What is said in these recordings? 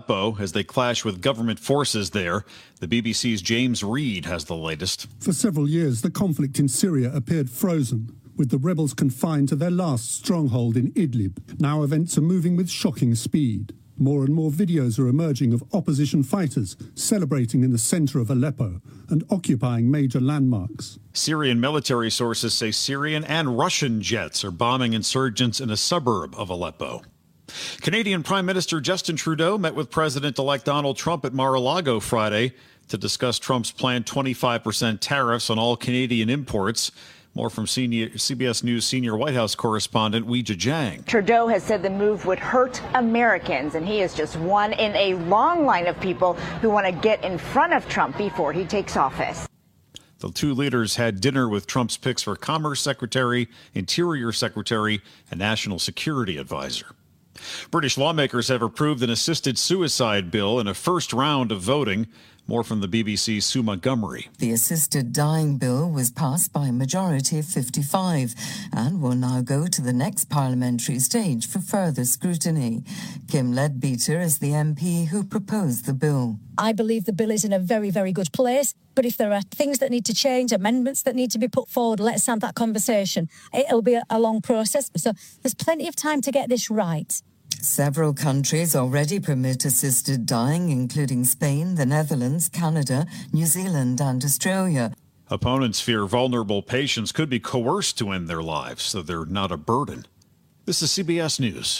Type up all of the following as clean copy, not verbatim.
Aleppo as they clash with government forces there. The BBC's James Reed has the latest. For several years, the conflict in Syria appeared frozen, with the rebels confined to their last stronghold in Idlib. Now events are moving with shocking speed. More and more videos are emerging of opposition fighters celebrating in the center of Aleppo and occupying major landmarks. Syrian military sources say Syrian and Russian jets are bombing insurgents in a suburb of Aleppo. Canadian Prime Minister Justin Trudeau met with President-elect Donald Trump at Mar-a-Lago Friday to discuss Trump's planned 25% tariffs on all Canadian imports. More from CBS News senior White House correspondent Weijia Jiang. Trudeau has said the move would hurt Americans, and he is just one in a long line of people who want to get in front of Trump before he takes office. The two leaders had dinner with Trump's picks for Commerce Secretary, Interior Secretary, and National Security Advisor. British lawmakers have approved an assisted suicide bill in a first round of voting. More from the BBC's Sue Montgomery. The assisted dying bill was passed by a majority of 55 and will now go to the next parliamentary stage for further scrutiny. Kim Leadbeater is the MP who proposed the bill. I believe the bill is in a very, very good place, but if there are things that need to change, amendments that need to be put forward, let's have that conversation. It'll be a long process, so there's plenty of time to get this right. Several countries already permit assisted dying, including Spain, the Netherlands, Canada, New Zealand and Australia. Opponents fear vulnerable patients could be coerced to end their lives so they're not a burden. This is CBS News.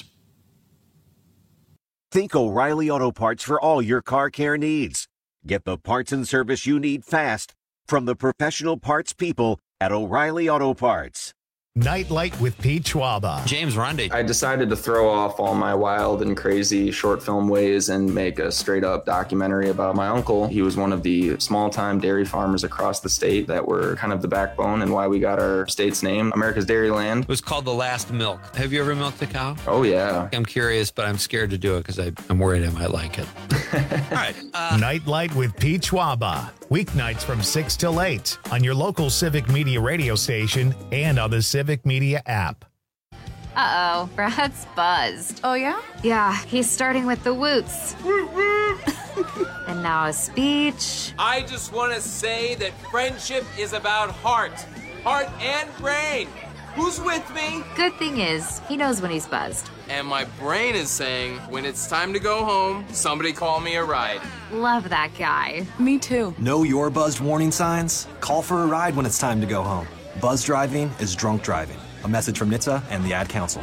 Think O'Reilly Auto Parts for all your car care needs. Get the parts and service you need fast from the professional parts people at O'Reilly Auto Parts. Nightlight with Pete Schwaba. James Rundy. I decided to throw off all my wild and crazy short film ways and make a straight up documentary about my uncle. He was one of the small time dairy farmers across the state that were kind of the backbone and why we got our state's name, America's Dairyland. It was called The Last Milk. Have you ever milked a cow? Oh, yeah. I'm curious, but I'm scared to do it because I'm worried I might like it. All right. Nightlight with Pete Schwaba. Weeknights from 6 till 8 on your local Civic Media radio station and on the Civic Media app. Uh-oh, Brad's buzzed. Oh, yeah? Yeah, he's starting with the woots. And now a speech. I just want to say that friendship is about heart and brain. Who's with me? Good thing is, he knows when he's buzzed. And my brain is saying, when it's time to go home, somebody call me a ride. Love that guy. Me too. Know your buzzed warning signs? Call for a ride when it's time to go home. Buzz driving is drunk driving. A message from NHTSA and the Ad Council.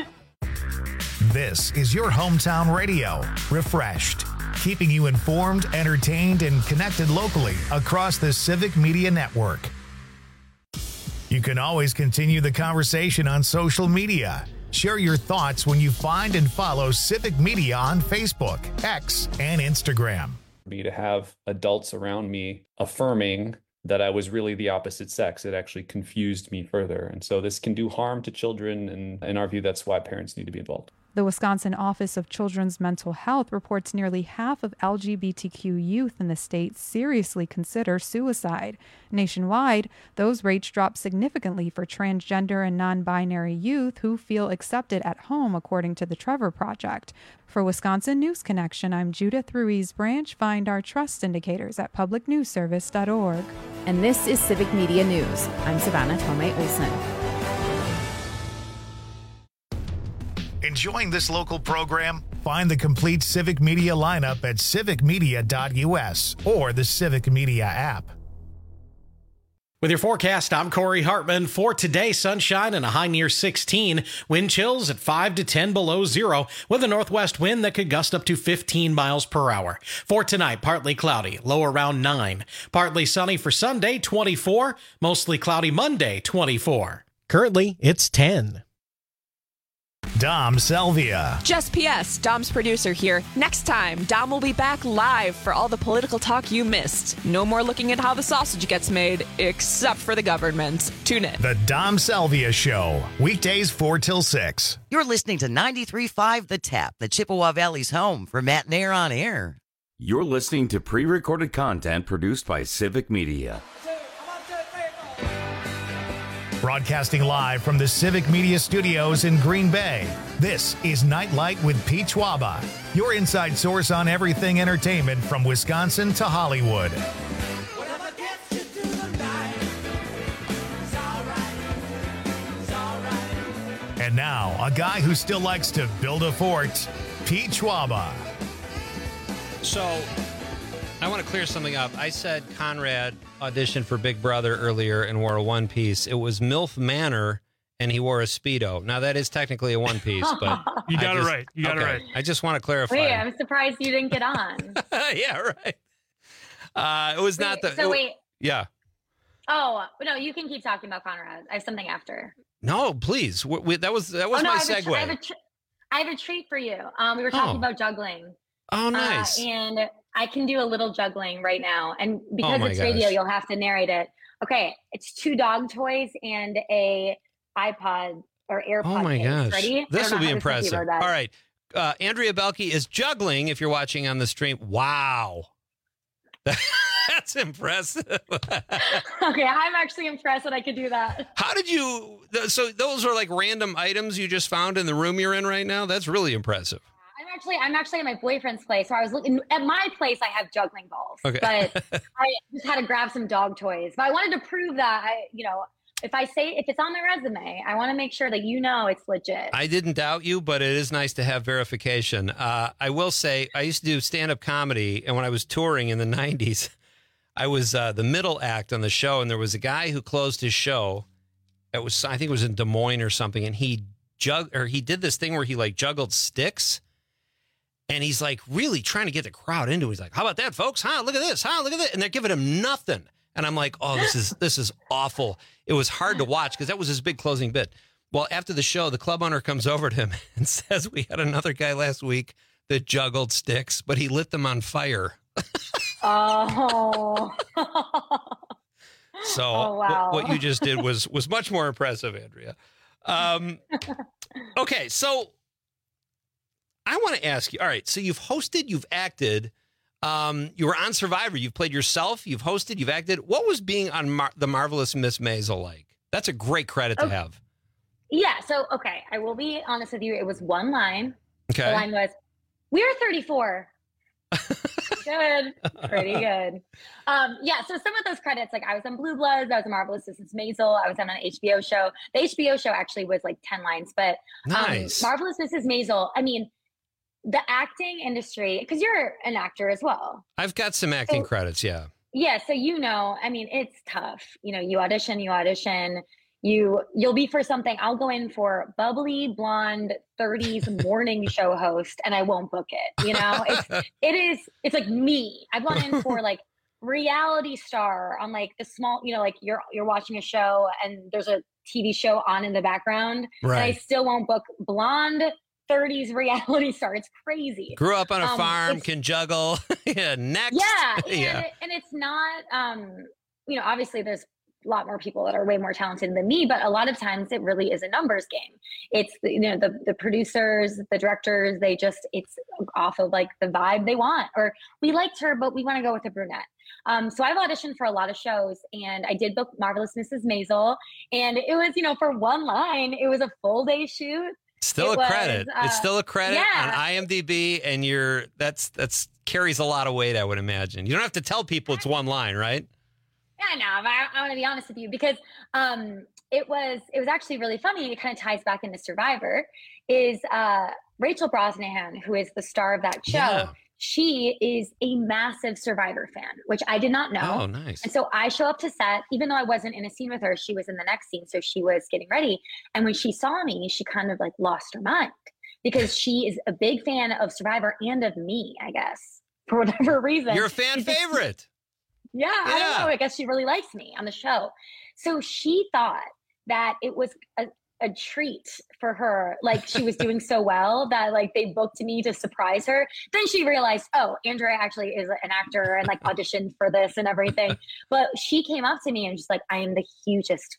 This is your hometown radio, Refreshed, keeping you informed, entertained, and connected locally across the Civic Media Network. You can always continue the conversation on social media. Share your thoughts when you find and follow Civic Media on Facebook, X, and Instagram. To have adults around me affirming that I was really the opposite sex, it actually confused me further. And so this can do harm to children, and in our view, that's why parents need to be involved. The Wisconsin Office of Children's Mental Health reports nearly half of LGBTQ youth in the state seriously consider suicide. Nationwide, those rates drop significantly for transgender and non-binary youth who feel accepted at home, according to the Trevor Project. For Wisconsin News Connection, I'm Judith Ruiz Branch. Find our trust indicators at publicnewsservice.org. And this is Civic Media News. I'm Savannah Tomei-Olson. Enjoying this local program? Find the complete Civic Media lineup at civicmedia.us or the Civic Media app. With your forecast, I'm Corey Hartman. For today, sunshine and a high near 16. Wind chills at 5 to 10 below zero with a northwest wind that could gust up to 15 miles per hour. For tonight, partly cloudy, low around 9. Partly sunny for Sunday, 24. Mostly cloudy Monday, 24. Currently, it's 10. Dom Salvia. Just P.S. Dom's producer here. Next time, Dom will be back live for all the political talk you missed. No more looking at how the sausage gets made, except for the government. Tune in. The Dom Salvia Show. Weekdays 4 till 6. You're listening to 93.5 The Tap, the Chippewa Valley's home for Matt Nair on Air. You're listening to pre-recorded content produced by Civic Media. Broadcasting live from the Civic Media Studios in Green Bay, this is Nightlight with Pete Schwaba, your inside source on everything entertainment from Wisconsin to Hollywood. And now, a guy who still likes to build a fort, Pete Schwaba. So, I want to clear something up. I said Conrad auditioned for Big Brother earlier and wore a one-piece. It was MILF Manor, and he wore a Speedo. Now, that is technically a one-piece, but... You got it right. You got it right. I just want to clarify. Wait, I'm surprised you didn't get on. Yeah, right. It was not the... So, wait. Yeah. Oh, no, you can keep talking about Conrad. I have something after. No, please. That was my segue. I have a treat for you. We were talking about juggling. Oh, nice. And I can do a little juggling right now. And because it's radio, you'll have to narrate it. Okay. It's 2 dog toys and a iPod or AirPod. Oh, my gosh. Ready? This will be impressive. All right. Andrea Belke is juggling if you're watching on the stream. Wow. That's impressive. Okay, I'm actually impressed that I could do that. How did you... So those are like random items you just found in the room you're in right now? That's really impressive. I'm actually at my boyfriend's place. So I was looking at my place. I have juggling balls, okay. But I just had to grab some dog toys. But I wanted to prove that if it's on my resume, I want to make sure that it's legit. I didn't doubt you, but it is nice to have verification. I will say I used to do stand-up comedy, and when I was touring in the 90s, I was the middle act on the show, and there was a guy who closed his show. I think it was in Des Moines or something, and he did this thing where he like juggled sticks. And he's like really trying to get the crowd into it. He's like, how about that, folks? Huh? Look at this. Huh? Look at that. And they're giving him nothing. And I'm like, oh, this is awful. It was hard to watch because that was his big closing bit. Well, after the show, the club owner comes over to him and says, we had another guy last week that juggled sticks, but he lit them on fire. Oh. So wow. What you just did was much more impressive, Andrea. Okay, so I want to ask you, all right, so you've hosted, you've acted, you were on Survivor, you've played yourself, you've hosted, you've acted. What was being on The Marvelous Miss Maisel like? That's a great credit to have. Yeah, so, okay, I will be honest with you. It was one line. Okay. The line was, we're 34. Good. Pretty good. Yeah, so some of those credits, like I was on Blue Bloods, I was on Marvelous Mrs. Maisel, I was on an HBO show. The HBO show actually was like 10 lines, but nice. Marvelous Mrs. Maisel, I mean, the acting industry, because you're an actor as well. I've got some acting credits, yeah. Yeah, so I mean, it's tough. You audition, you'll be for something. I'll go in for bubbly, blonde, 30s morning show host, and I won't book it. It's like me. I've gone in for like reality star on like the small, like you're watching a show and there's a TV show on in the background, right. And I still won't book blonde 30s reality star. It's crazy. Grew up on a farm, can juggle. Yeah, next. Yeah, and it's not, obviously there's a lot more people that are way more talented than me, but a lot of times it really is a numbers game. It's, the producers, the directors, it's off of like the vibe they want, or we liked her, but we want to go with a brunette. So I've auditioned for a lot of shows, and I did book Marvelous Mrs. Maisel, and it was, for one line, it was a full day shoot. Still a credit. It's still a credit on IMDb, and that's carries a lot of weight, I would imagine. You don't have to tell people it's one line, right? Yeah, I know. I want to be honest with you because it was actually really funny. It kind of ties back into Survivor. Is Rachel Brosnahan, who is the star of that show? Yeah. She is a massive Survivor fan, which I did not know. Oh, nice. And so I show up to set, even though I wasn't in a scene with her, she was in the next scene. So she was getting ready. And when she saw me, she kind of like lost her mind because she is a big fan of Survivor and of me, I guess, for whatever reason. You're a fan favorite. Yeah, I don't know. I guess she really likes me on the show. So she thought that it was a treat for her. Like she was doing so well that like they booked me to surprise her. Then she realized, oh, Andrea actually is an actor and like auditioned for this and everything. But she came up to me and just like, I am the hugest fan.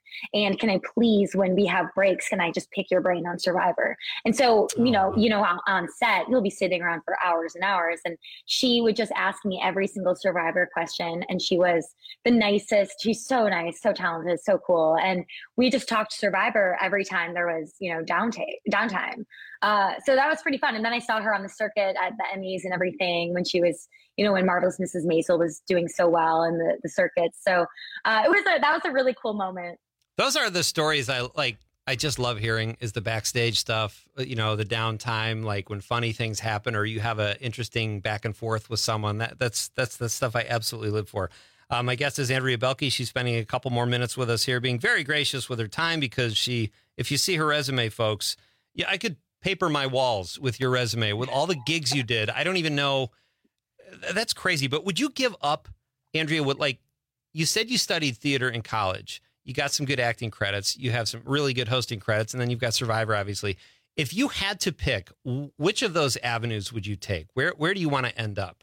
And can I please, when we have breaks, can I just pick your brain on Survivor? And so, on set, you'll be sitting around for hours and hours. And she would just ask me every single Survivor question. And she was the nicest. She's so nice, so talented, so cool. And we just talked Survivor every time there was, downtime. So that was pretty fun. And then I saw her on the circuit at the Emmys and everything when she was, when Marvelous Mrs. Maisel was doing so well in the circuits. So that was a really cool moment. Those are the stories I like. I just love hearing is the backstage stuff, the downtime, like when funny things happen or you have an interesting back and forth with someone. That's the stuff I absolutely live for. My guest is Andrea Boehlke. She's spending a couple more minutes with us here, being very gracious with her time because if you see her resume, folks, I could paper my walls with your resume with all the gigs you did. I don't even know. That's crazy. But would you give up, Andrea, you said you studied theater in college. You got some good acting credits. You have some really good hosting credits. And then you've got Survivor, obviously. If you had to pick, which of those avenues would you take? Where do you want to end up?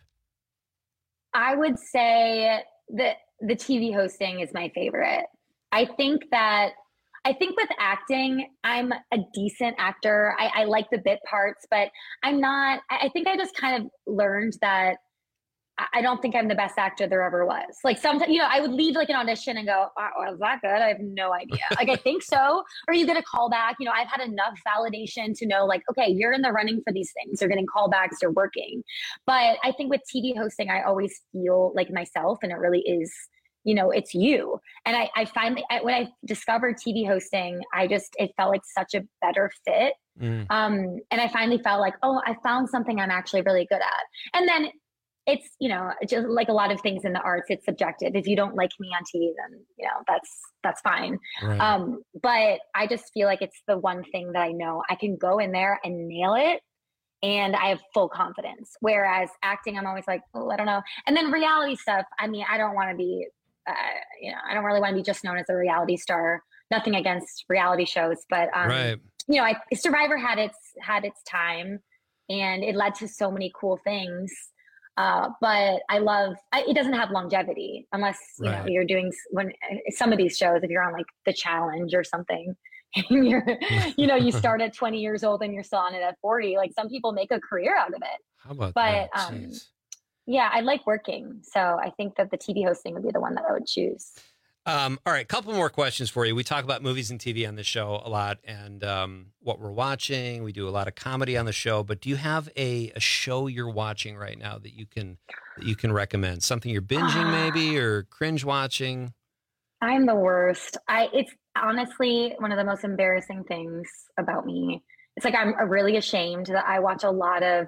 I would say that the TV hosting is my favorite. I think with acting, I'm a decent actor. I like the bit parts, but I'm not, I think I just kind of learned that I don't think I'm the best actor there ever was. Like sometimes, I would leave like an audition and go, oh, is that good? I have no idea. Like, I think so. Or you get a call back. I've had enough validation to know like, okay, you're in the running for these things. You're getting callbacks, you're working. But I think with TV hosting, I always feel like myself, and it really is, it's you. And I finally, when I discovered TV hosting, it felt like such a better fit. And I finally felt like, oh, I found something I'm actually really good at. And then it's, just like a lot of things in the arts, it's subjective. If you don't like me on TV, then, that's fine. Right. But I just feel like it's the one thing that I know I can go in there and nail it. And I have full confidence. Whereas acting, I'm always like, oh, I don't know. And then reality stuff, I don't want to be, I don't really want to be just known as a reality star. Nothing against reality shows, but, right. Survivor had its time and it led to so many cool things. But it doesn't have longevity unless, you're doing some of these shows, if you're on like The Challenge or something, and you start at 20 years old and you're still on it at 40, like some people make a career out of it. How about that? Jeez. Yeah, I like working. So I think that the TV hosting would be the one that I would choose. All right, couple more questions for you. We talk about movies and TV on the show a lot and what we're watching. We do a lot of comedy on the show, but do you have a show you're watching right now that you can recommend? Something you're binging maybe or cringe watching? I'm the worst. It's honestly one of the most embarrassing things about me. It's like I'm really ashamed that I watch a lot of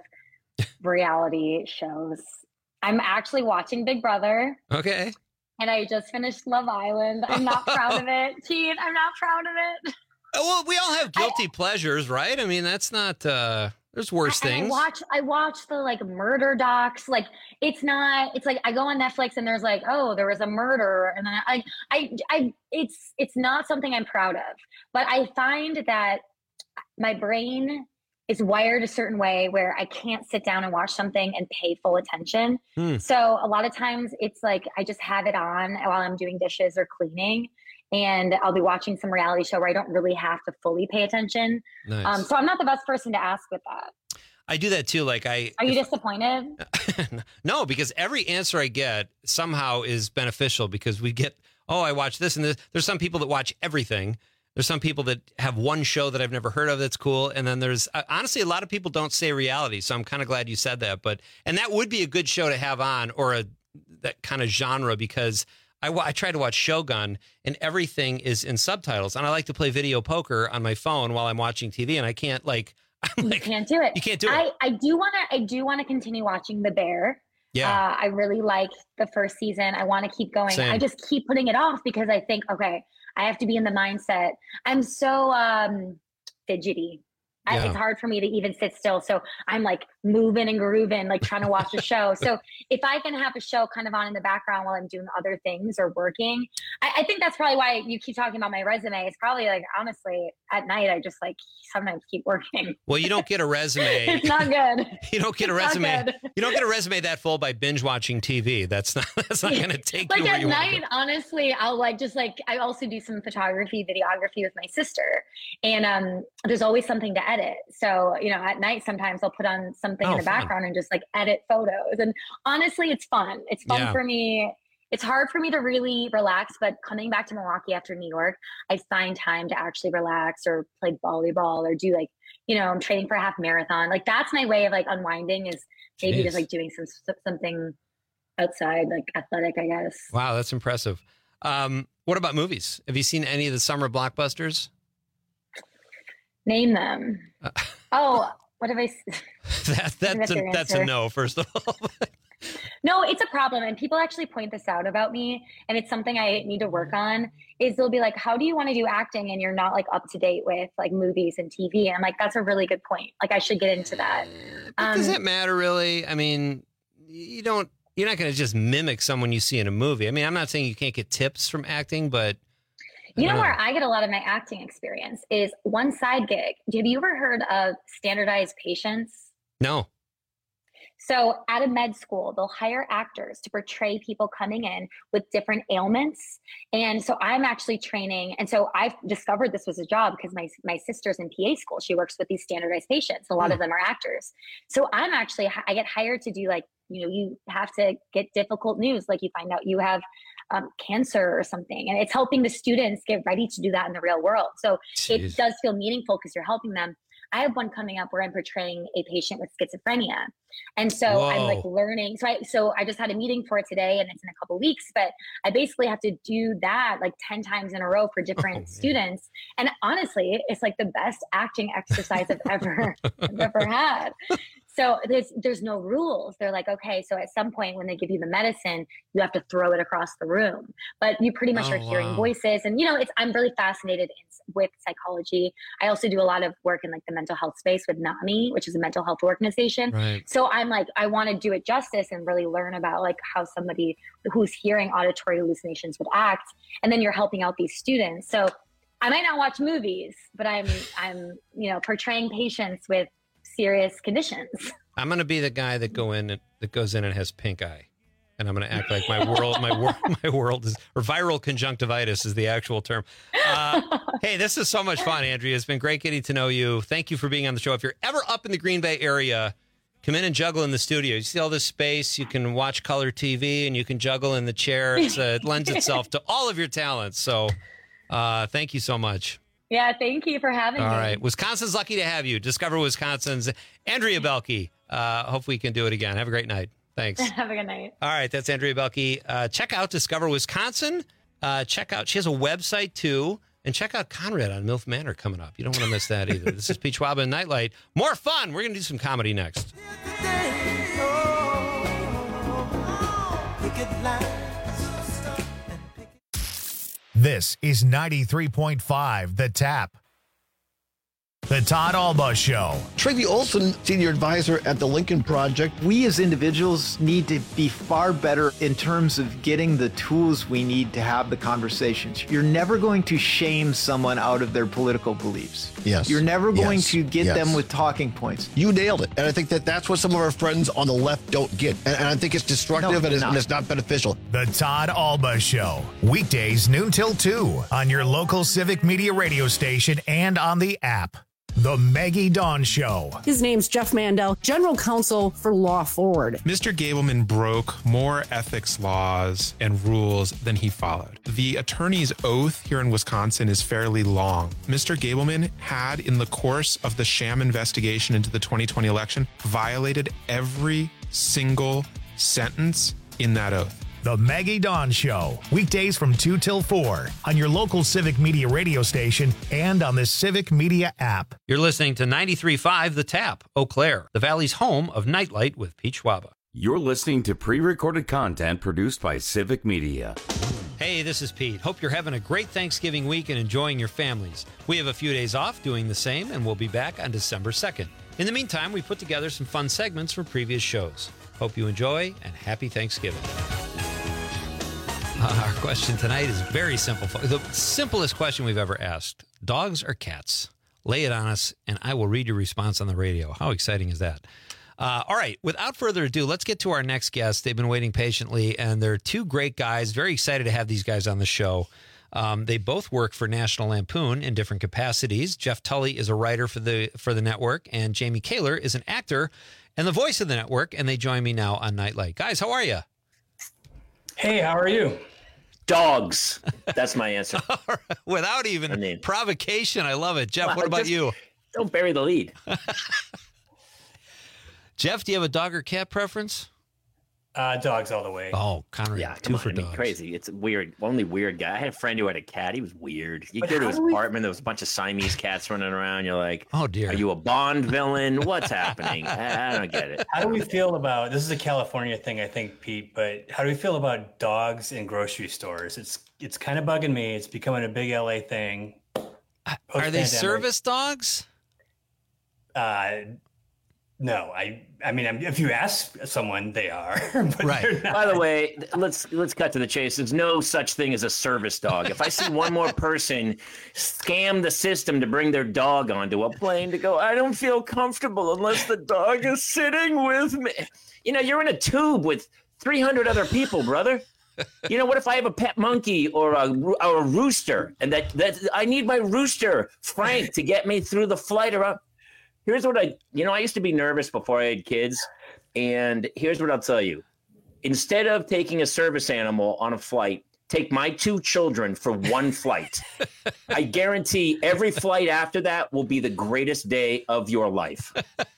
reality shows. I'm actually watching Big Brother. Okay. And I just finished Love Island. I'm not proud of it. Teen, I'm not proud of it. Well, we all have guilty pleasures, right? I mean, that's not, there's worse things. I watch the like murder docs. Like it's like I go on Netflix and there's like, oh, there was a murder. And then it's not something I'm proud of, but I find that my brain is wired a certain way where I can't sit down and watch something and pay full attention. So a lot of times it's like I just have it on while I'm doing dishes or cleaning, and I'll be watching some reality show where I don't really have to fully pay attention. Nice. So I'm not the best person to ask with that. I do that too. Like Are you disappointed? No, because every answer I get somehow is beneficial because we get, oh, I watch this and this. There's some people that watch everything. There's some people that have one show that I've never heard of that's cool. And then there's, honestly, a lot of people don't say reality. So I'm kind of glad you said that. And that would be a good show to have on, or that kind of genre, because I try to watch Shogun and everything is in subtitles. And I like to play video poker on my phone while I'm watching TV. And I can't you can't do it. You can't do it. I do want to continue watching The Bear. Yeah. I really liked the first season. I want to keep going. Same. I just keep putting it off because I think, okay, I have to be in the mindset. I'm so fidgety. Yeah. It's hard for me to even sit still. So I'm like moving and grooving, like trying to watch a show. So if I can have a show kind of on in the background while I'm doing other things or working, I think that's probably why you keep talking about my resume. It's probably like, honestly, at night, I just like sometimes keep working. Well, you don't get a resume. It's not good. You don't get a resume. You don't get a resume that full by binge watching TV. That's not going to take like you where at you want to night, go. honestly, I'll I also do some photography, videography with my sister. And there's always something to edit. So, at night, sometimes I'll put on something in the background and just like edit photos. And honestly, it's fun. It's fun for me. It's hard for me to really relax, but coming back to Milwaukee after New York, I find time to actually relax or play volleyball or do I'm training for a half marathon. Like that's my way of like unwinding is maybe just like doing something outside, like athletic, I guess. Wow, that's impressive. What about movies? Have you seen any of the summer blockbusters? Name them. What have I seen? That's a no, first of all. No, it's a problem. And people actually point this out about me. And it's something I need to work on is they'll be like, how do you want to do acting? And you're not like up to date with like movies and TV. And I'm like, that's a really good point. Like I should get into that. Does it matter really? I mean, you're not going to just mimic someone you see in a movie. I mean, I'm not saying you can't get tips from acting, but you know where I get a lot of my acting experience is one side gig. Have you ever heard of standardized patients? No. So at a med school, they'll hire actors to portray people coming in with different ailments. And so I'm actually training. And so I've discovered this was a job because my sister's in PA school. She works with these standardized patients. A lot of them are actors. So I get hired to do you have to get difficult news. Like you find out you have cancer or something. And it's helping the students get ready to do that in the real world. So it does feel meaningful because you're helping them. I have one coming up where I'm portraying a patient with schizophrenia. And so I'm like learning. So I just had a meeting for it today and it's in a couple of weeks, but I basically have to do that like 10 times in a row for different students. And honestly, it's like the best acting exercise I've ever had. So there's no rules. They're like, okay, so at some point when they give you the medicine, you have to throw it across the room, but you pretty much are hearing voices. And, I'm really fascinated with psychology. I also do a lot of work in like the mental health space with NAMI, which is a mental health organization. Right. So I'm like, I want to do it justice and really learn about like how somebody who's hearing auditory hallucinations would act. And then you're helping out these students. So I might not watch movies, but I'm portraying patients with serious conditions. I'm going to be the guy that goes in and has pink eye. And I'm going to act like my world is, or viral conjunctivitis is the actual term. Hey, this is so much fun, Andrea. It's been great getting to know you. Thank you for being on the show. If you're ever up in the Green Bay area, come in and juggle in the studio. You see all this space. You can watch color TV and you can juggle in the chair. It lends itself to all of your talents. So thank you so much. Yeah, thank you for having me. All right. Wisconsin's lucky to have you. Discover Wisconsin's Andrea Belke. Hope we can do it again. Have a great night. Thanks. Have a good night. All right. That's Andrea Belke. Check out Discover Wisconsin. She has a website too. And check out Conrad on MILF Manor coming up. You don't want to miss that either. This is Pete Schwab and Nightlight. More fun. We're going to do some comedy next. This is 93.5 The Tap. The Todd Alba Show. Tracy Olson, senior advisor at the Lincoln Project. We as individuals need to be far better in terms of getting the tools we need to have the conversations. You're never going to shame someone out of their political beliefs. Yes. You're never going to get them with talking points. You nailed it. And I think that's what some of our friends on the left don't get. And I think it's destructive and it's not beneficial. The Todd Alba Show. Weekdays noon till 2 on your local Civic Media radio station and on the app. The Maggie Dawn Show. His name's Jeff Mandel, General Counsel for Law Forward. Mr. Gableman broke more ethics laws and rules than he followed. The attorney's oath here in Wisconsin is fairly long. Mr. Gableman had, in the course of the sham investigation into the 2020 election, violated every single sentence in that oath. The Maggie Dawn Show. Weekdays from 2 till 4 on your local Civic Media radio station and on the Civic Media app. You're listening to 93.5 The Tap, Eau Claire, the Valley's home of Nightlight with Pete Schwab. You're listening to pre-recorded content produced by Civic Media. Hey, this is Pete. Hope you're having a great Thanksgiving week and enjoying your families. We have a few days off doing the same, and we'll be back on December 2nd. In the meantime, we put together some fun segments from previous shows. Hope you enjoy, and happy Thanksgiving. Our question tonight is very simple. The simplest question we've ever asked. dogs or cats? Lay it on us, and I will read your response on the radio. How exciting is that? All right, without further ado, let's get to our next guest. They've been waiting patiently, and they're two great guys. Very excited to have these guys on the show. They both work for National Lampoon in different capacities. Jeff Tully is a writer for the network, and Jamie Kaler is an actor and the voice of the network, and they join me now on Nightlight. Guys, how are you? Hey, how are you? Dogs. That's my answer. Without even provocation, I love it. Jeff, what about you? Don't bury the lead. Jeff, do you have a dog or cat preference? Dogs all the way. Oh, Conrad, yeah, two for dogs. Crazy. It's weird. Only weird guy. I had a friend who had a cat. He was weird. You go to his apartment. There was a bunch of Siamese cats running around. You're like, oh dear, are you a Bond villain? What's happening? I don't get it. How do we feel about this? Is a California thing, I think, Pete. But how do we feel about dogs in grocery stores? It's kind of bugging me. It's becoming a big LA thing. Are they service dogs? No, I mean, if you ask someone, they are. But right. By the way, let's cut to the chase. There's no such thing as a service dog. If I see one more person scam the system to bring their dog onto a plane to go, I don't feel comfortable unless the dog is sitting with me. You know, you're in a tube with 300 other people, brother. You know, what if I have a pet monkey or a rooster, and that I need my rooster, Frank, to get me through the flight around. Here's what I used to be nervous before I had kids, and here's what I'll tell you. Instead of taking a service animal on a flight, take my two children for one flight. I guarantee every flight after that will be the greatest day of your life.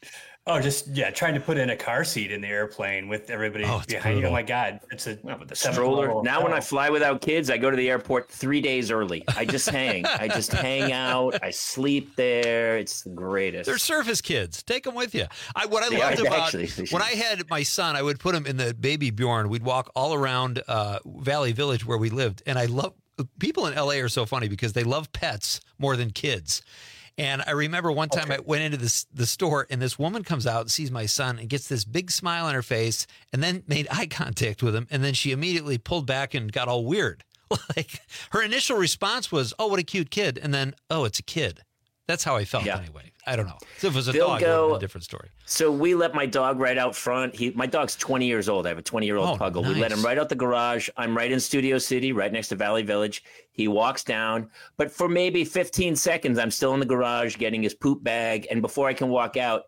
Oh, trying to put in a car seat in the airplane with everybody behind you. Oh my God, it's a stroller. Now, when I fly without kids, I go to the airport 3 days early. I just hang. I just hang out. I sleep there. It's the greatest. They're surface kids. Take them with you. What I loved about when I had my son, I would put him in the Baby Bjorn. We'd walk all around Valley Village where we lived, and I love people in LA are so funny because they love pets more than kids. And I remember one time I went into the store, and this woman comes out and sees my son and gets this big smile on her face and then made eye contact with him. And then she immediately pulled back and got all weird. Like her initial response was, oh, what a cute kid. And then, oh, it's a kid. That's how I felt anyway. I don't know. So if it was a dog, it would have been a different story. So we let my dog right out front. My dog's 20 years old. I have a 20-year-old puggle. Nice. We let him right out the garage. I'm right in Studio City, right next to Valley Village. He walks down. But for maybe 15 seconds, I'm still in the garage getting his poop bag. And before I can walk out,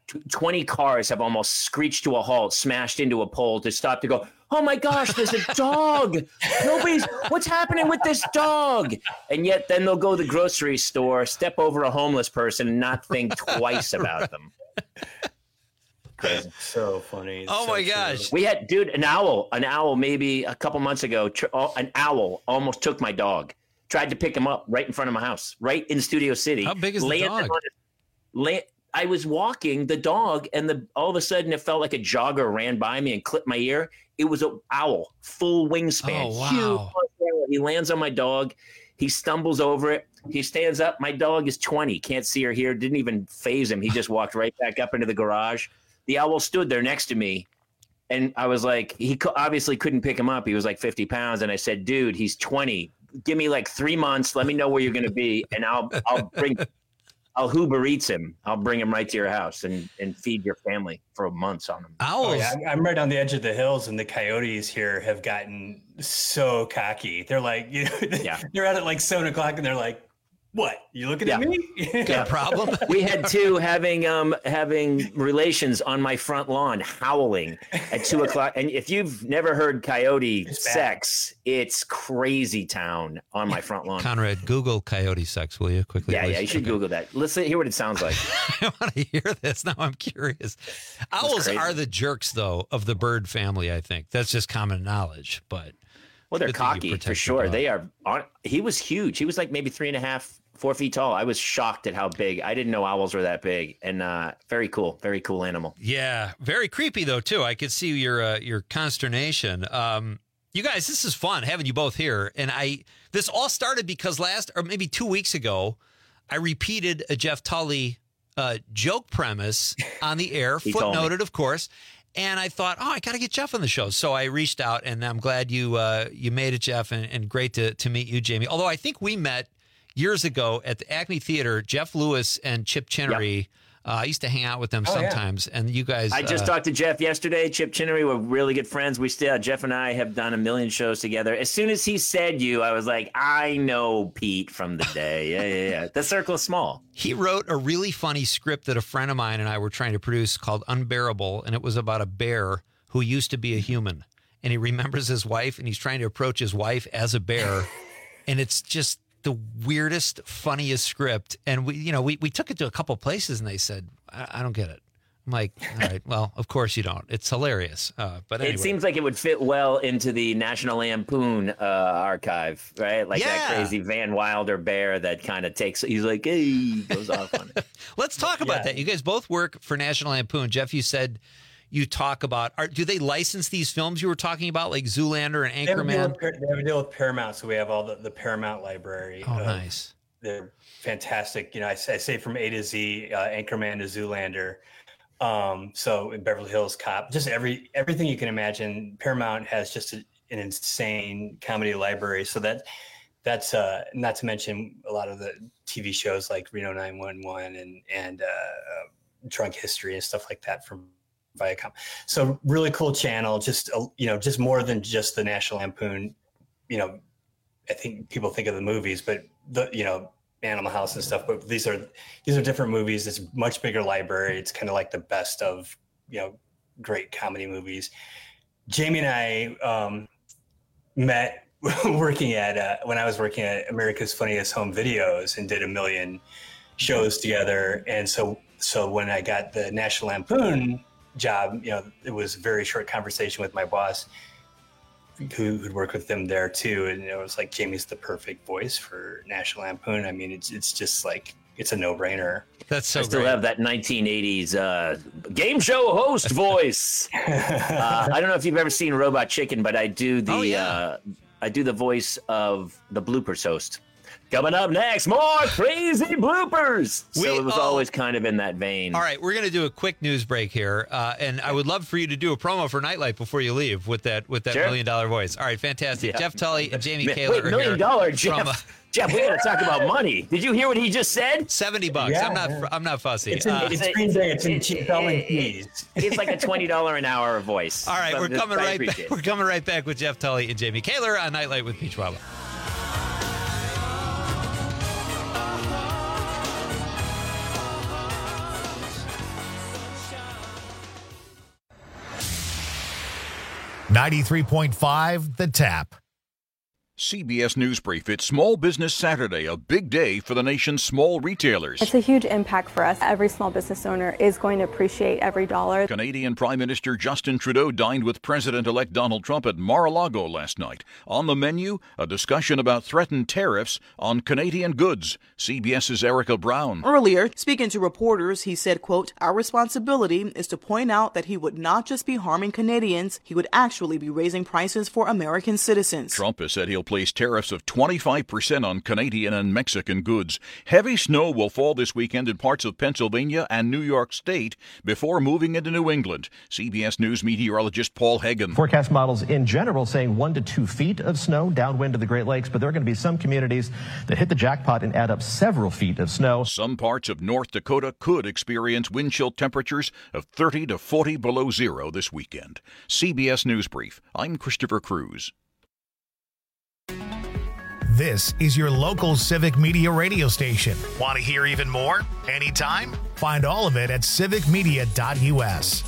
20 cars have almost screeched to a halt, smashed into a pole to stop to go, oh my gosh, there's a dog. What's happening with this dog? And yet then they'll go to the grocery store, step over a homeless person and not think twice about them. Crazy. So funny. Oh my gosh. We had, an owl maybe a couple months ago, an owl almost took my dog. Tried to pick him up right in front of my house, right in Studio City. How big is the dog? I was walking the dog, and all of a sudden it felt like a jogger ran by me and clipped my ear. It was an owl, full wingspan. Oh, wow. Huge. He lands on my dog. He stumbles over it. He stands up. My dog is 20. Can't see or hear. Didn't even faze him. He just walked right back up into the garage. The owl stood there next to me. And I was like, he obviously couldn't pick him up. He was like 50 pounds. And I said, dude, he's 20. Give me like 3 months. Let me know where you're going to be. And I'll Uber Eats him. I'll bring him right to your house and feed your family for months on him. Owls. Oh, yeah. I'm right on the edge of the hills, and the coyotes here have gotten so cocky. They're like, they're at it like 7 o'clock, and they're like, what? You looking at me? Got a problem? We had two having relations on my front lawn, howling at 2 o'clock. And if you've never heard coyote sex, it's crazy town on my front lawn. Conrad, Google coyote sex, will you quickly? Yeah, you should Google that. Let's hear what it sounds like. I want to hear this. Now I'm curious. Owls are the jerks, though, of the bird family, I think. That's just common knowledge, but... Well, they're cocky for sure. They are. He was huge. He was like maybe 3.5, 4 feet tall. I was shocked at how big. I didn't know owls were that big. And very cool animal. Yeah, very creepy though too. I could see your consternation. You guys, this is fun having you both here. And this all started because maybe 2 weeks ago, I repeated a Jeff Tully joke premise on the air, footnoted, of course. And I thought, I got to get Jeff on the show. So I reached out, and I'm glad you made it, Jeff, and great to meet you, Jamie. Although I think we met years ago at the Acme Theater, Jeff Lewis and Chip Chinnery. I used to hang out with them sometimes, and you guys. I just talked to Jeff yesterday. Chip Chinnery, we're really good friends. Jeff and I have done a million shows together. As soon as he said you, I was like, I know Pete from the day. Yeah. The circle is small. He wrote a really funny script that a friend of mine and I were trying to produce called Unbearable, and it was about a bear who used to be a human, and he remembers his wife, and he's trying to approach his wife as a bear, and it's just the weirdest, funniest script. And we took it to a couple places and they said, I don't get it. I'm like, all right, well, of course you don't. It's hilarious. But anyway. It seems like it would fit well into the National Lampoon archive, right? Like that crazy Van Wilder bear that kind of he's like, hey, goes off on it. Let's talk about that. You guys both work for National Lampoon. Jeff, you said you talk about, do they license these films you were talking about, like Zoolander and Anchorman? They have a deal with Paramount, so we have all the Paramount library. Oh, nice. They're fantastic. I say from A to Z, Anchorman to Zoolander. So in Beverly Hills Cop, just everything you can imagine. Paramount has just an insane comedy library. So that's not to mention a lot of the TV shows like Reno 911 and Drunk History and stuff like that from Viacom. So really cool channel, just more than just the National Lampoon. I think people think of the movies, but Animal House and stuff, but these are different movies. It's a much bigger library. It's kind of like the best of great comedy movies. Jamie and I met working at when I was working at America's Funniest Home Videos and did a million shows together. And so when I got the National Lampoon job, it was a very short conversation with my boss who'd worked with them there too. And it was like, Jamie's the perfect voice for National Lampoon. I mean, it's just like, it's a no-brainer. That's so I still have that 1980s game show host voice. I don't know if you've ever seen Robot Chicken, but I do the voice of the bloopers host. Coming up next, more crazy bloopers. So it was always kind of in that vein. All right, we're going to do a quick news break here, and I would love for you to do a promo for Nightlight before you leave with that $1 million voice. All right, fantastic. Yeah. Jeff Tully and Jamie Kaler. Wait, $1 million, Jeff. Jeff, we got to talk about money. Did you hear what he just said? $70. Yeah. I'm not fussy. It's Green Day. It's in selling keys. It's like a $20 an hour voice. All right, we're coming right back. We're coming right back with Jeff Tully and Jamie Kaler on Nightlight with Peach Waba. .5 The Tap. CBS News Brief. It's Small Business Saturday, a big day for the nation's small retailers. It's a huge impact for us. Every small business owner is going to appreciate every dollar. Canadian Prime Minister Justin Trudeau dined with President-elect Donald Trump at Mar-a-Lago last night. On the menu, a discussion about threatened tariffs on Canadian goods. CBS's Erica Brown. Earlier, speaking to reporters, he said, quote, "Our responsibility is to point out that he would not just be harming Canadians, he would actually be raising prices for American citizens." Trump has said he'll place tariffs of 25% on Canadian and Mexican goods. Heavy snow will fall this weekend in parts of Pennsylvania and New York State before moving into New England. CBS News meteorologist Paul Hagen. Forecast models in general saying 1 to 2 feet of snow downwind of the Great Lakes, but there are going to be some communities that hit the jackpot and add up several feet of snow. Some parts of North Dakota could experience wind chill temperatures of 30 to 40 below zero this weekend. CBS News Brief. I'm Christopher Cruz. This is your local Civic Media radio station. Want to hear even more? Anytime? Find all of it at civicmedia.us.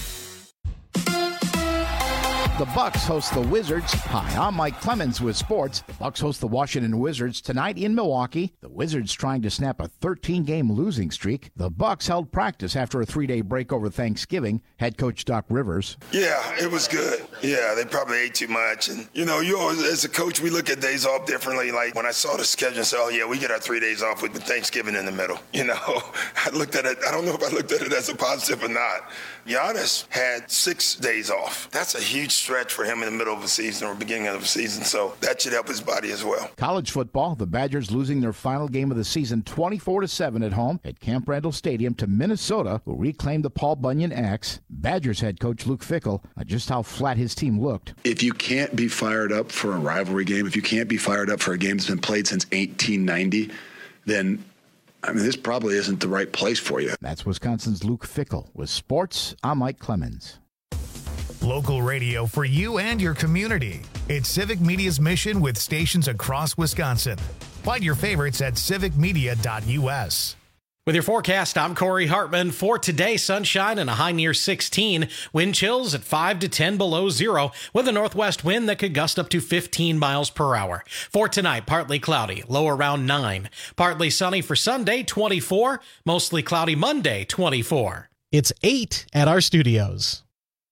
The Bucks host the Wizards. Hi, I'm Mike Clemens with sports. The Bucks host the Washington Wizards tonight in Milwaukee. The Wizards trying to snap a 13-game losing streak. The Bucks held practice after a 3-day break over Thanksgiving. Head coach Doc Rivers. Yeah, it was good. Yeah, they probably ate too much. And, you always, as a coach, we look at days off differently. Like when I saw the schedule and said, oh, yeah, we get our 3 days off with Thanksgiving in the middle. I looked at it. I don't know if I looked at it as a positive or not. Giannis had 6 days off. That's a huge stretch for him in the middle of the season or beginning of the season, so that should help his body as well. College football, the Badgers losing their final game of the season 24-7 at home at Camp Randall Stadium to Minnesota, who reclaimed the Paul Bunyan X. Badgers head coach Luke Fickell on just how flat his team looked. If you can't be fired up for a rivalry game, if you can't be fired up for a game that's been played since 1890, then this probably isn't the right place for you. That's Wisconsin's Luke Fickell. With sports, I'm Mike Clemens. Local radio for you and your community. It's Civic Media's mission with stations across Wisconsin. Find your favorites at civicmedia.us. With your forecast, I'm Corey Hartman. For today, sunshine and a high near 16. Wind chills at 5 to 10 below zero with a northwest wind that could gust up to 15 miles per hour. For tonight, partly cloudy, low around 9. Partly sunny for Sunday, 24. Mostly cloudy Monday, 24. It's 8 at our studios.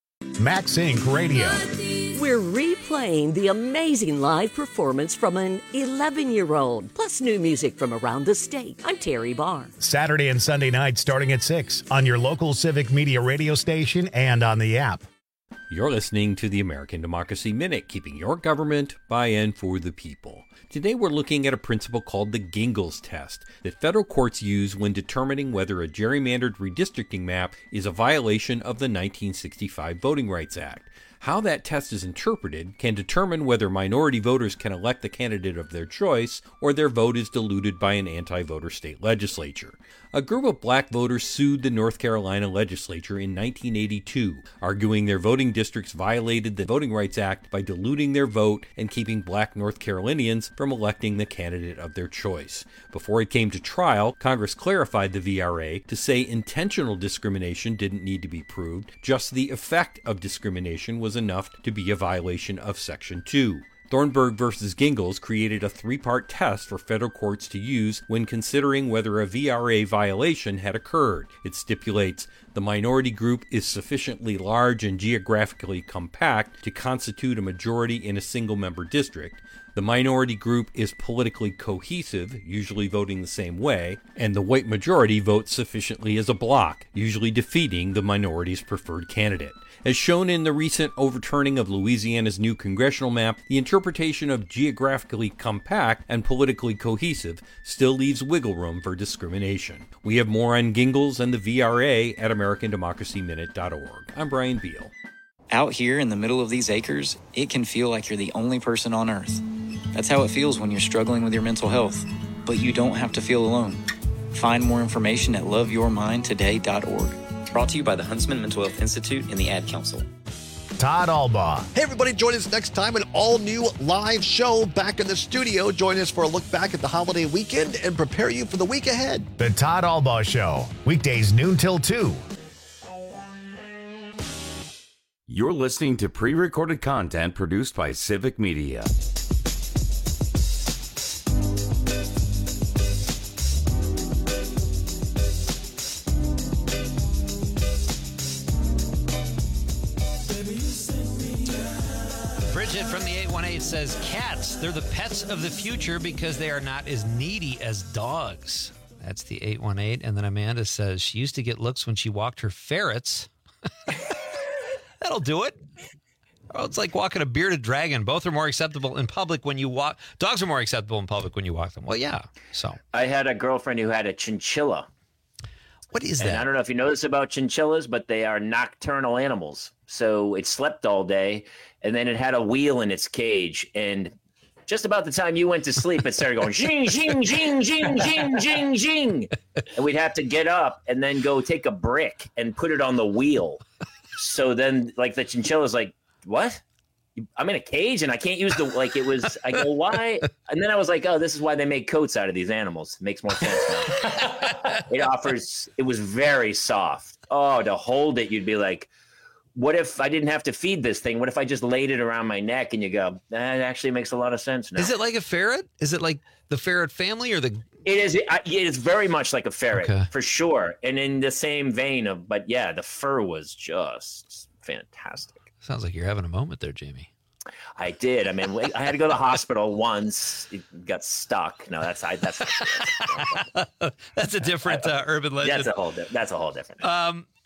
Max Inc. Radio. We're replaying the amazing live performance from an 11-year-old, plus new music from around the state. I'm Terry Barr. Saturday and Sunday nights starting at 6 on your local Civic Media radio station and on the app. You're listening to the American Democracy Minute, keeping your government by and for the people. Today we're looking at a principle called the Gingles test that federal courts use when determining whether a gerrymandered redistricting map is a violation of the 1965 Voting Rights Act. How that test is interpreted can determine whether minority voters can elect the candidate of their choice or their vote is diluted by an anti-voter state legislature. A group of black voters sued the North Carolina legislature in 1982, arguing their voting districts violated the Voting Rights Act by diluting their vote and keeping black North Carolinians from electing the candidate of their choice. Before it came to trial, Congress clarified the VRA to say intentional discrimination didn't need to be proved, just the effect of discrimination was enough to be a violation of Section 2. Thornburg v. Gingles created a 3-part test for federal courts to use when considering whether a VRA violation had occurred. It stipulates the minority group is sufficiently large and geographically compact to constitute a majority in a single-member district. The minority group is politically cohesive, usually voting the same way, and the white majority votes sufficiently as a bloc, usually defeating the minority's preferred candidate. As shown in the recent overturning of Louisiana's new congressional map, the interpretation of geographically compact and politically cohesive still leaves wiggle room for discrimination. We have more on Gingles and the VRA at AmericanDemocracyMinute.org. I'm Brian Beal. Out here in the middle of these acres, it can feel like you're the only person on Earth. That's how it feels when you're struggling with your mental health. But you don't have to feel alone. Find more information at loveyourmindtoday.org. Brought to you by the Huntsman Mental Health Institute and the Ad Council. Todd Albaugh. Hey, everybody, join us next time, an all-new live show back in the studio. Join us for a look back at the holiday weekend and prepare you for the week ahead. The Todd Albaugh Show, weekdays noon till 2. You're listening to pre-recorded content produced by Civic Media. Bridget from the 818 says, cats, they're the pets of the future because they are not as needy as dogs. That's the 818. And then Amanda says she used to get looks when she walked her ferrets. That'll do it. Oh, it's like walking a bearded dragon. Both are more acceptable in public when you walk. Dogs are more acceptable in public when you walk them. Well, yeah. So I had a girlfriend who had a chinchilla. What is that? And I don't know if you know this about chinchillas, but they are nocturnal animals. So it slept all day, and then it had a wheel in its cage. And just about the time you went to sleep, it started going zing, zing, zing, zing, zing, zing, zing. And we'd have to get up and then go take a brick and put it on the wheel. So then, like, the chinchilla's like, what? I'm in a cage and I can't use the, like, it was, I go, why? And then I was like, oh, this is why they make coats out of these animals. It makes more sense now. It was very soft. Oh, to hold it, you'd be like, what if I didn't have to feed this thing? What if I just laid it around my neck? And you go, that actually makes a lot of sense now. Is it like a ferret? Is it like the ferret family or the? It is very much like a ferret, okay, for sure. And in the same vein of, but yeah, the fur was just fantastic. Sounds like you're having a moment there, Jamie. I did. I mean, I had to go to the hospital once. It got stuck. No, that's that's a different urban legend. That's a whole different.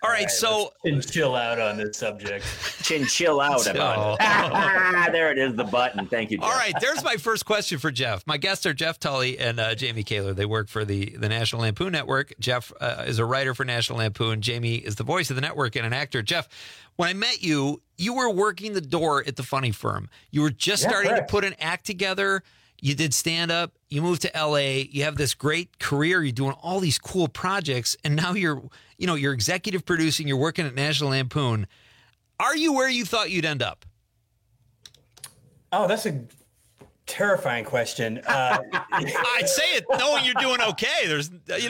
All right, so chill out on this subject. Chill out about it. There it is, the button. Thank you, Jeff. All right, there's my first question for Jeff. My guests are Jeff Tully and Jamie Kaler. They work for the National Lampoon Network. Jeff is a writer for National Lampoon. Jamie is the voice of the network and an actor. Jeff, when I met you, you were working the door at the Funny Firm. You were just starting to put an act together. You did stand-up. You moved to L.A. You have this great career. You're doing all these cool projects, and now you're executive producing. You're working at National Lampoon. Are you where you thought you'd end up? Oh, that's a terrifying question. I'd say it knowing you're doing okay. There's,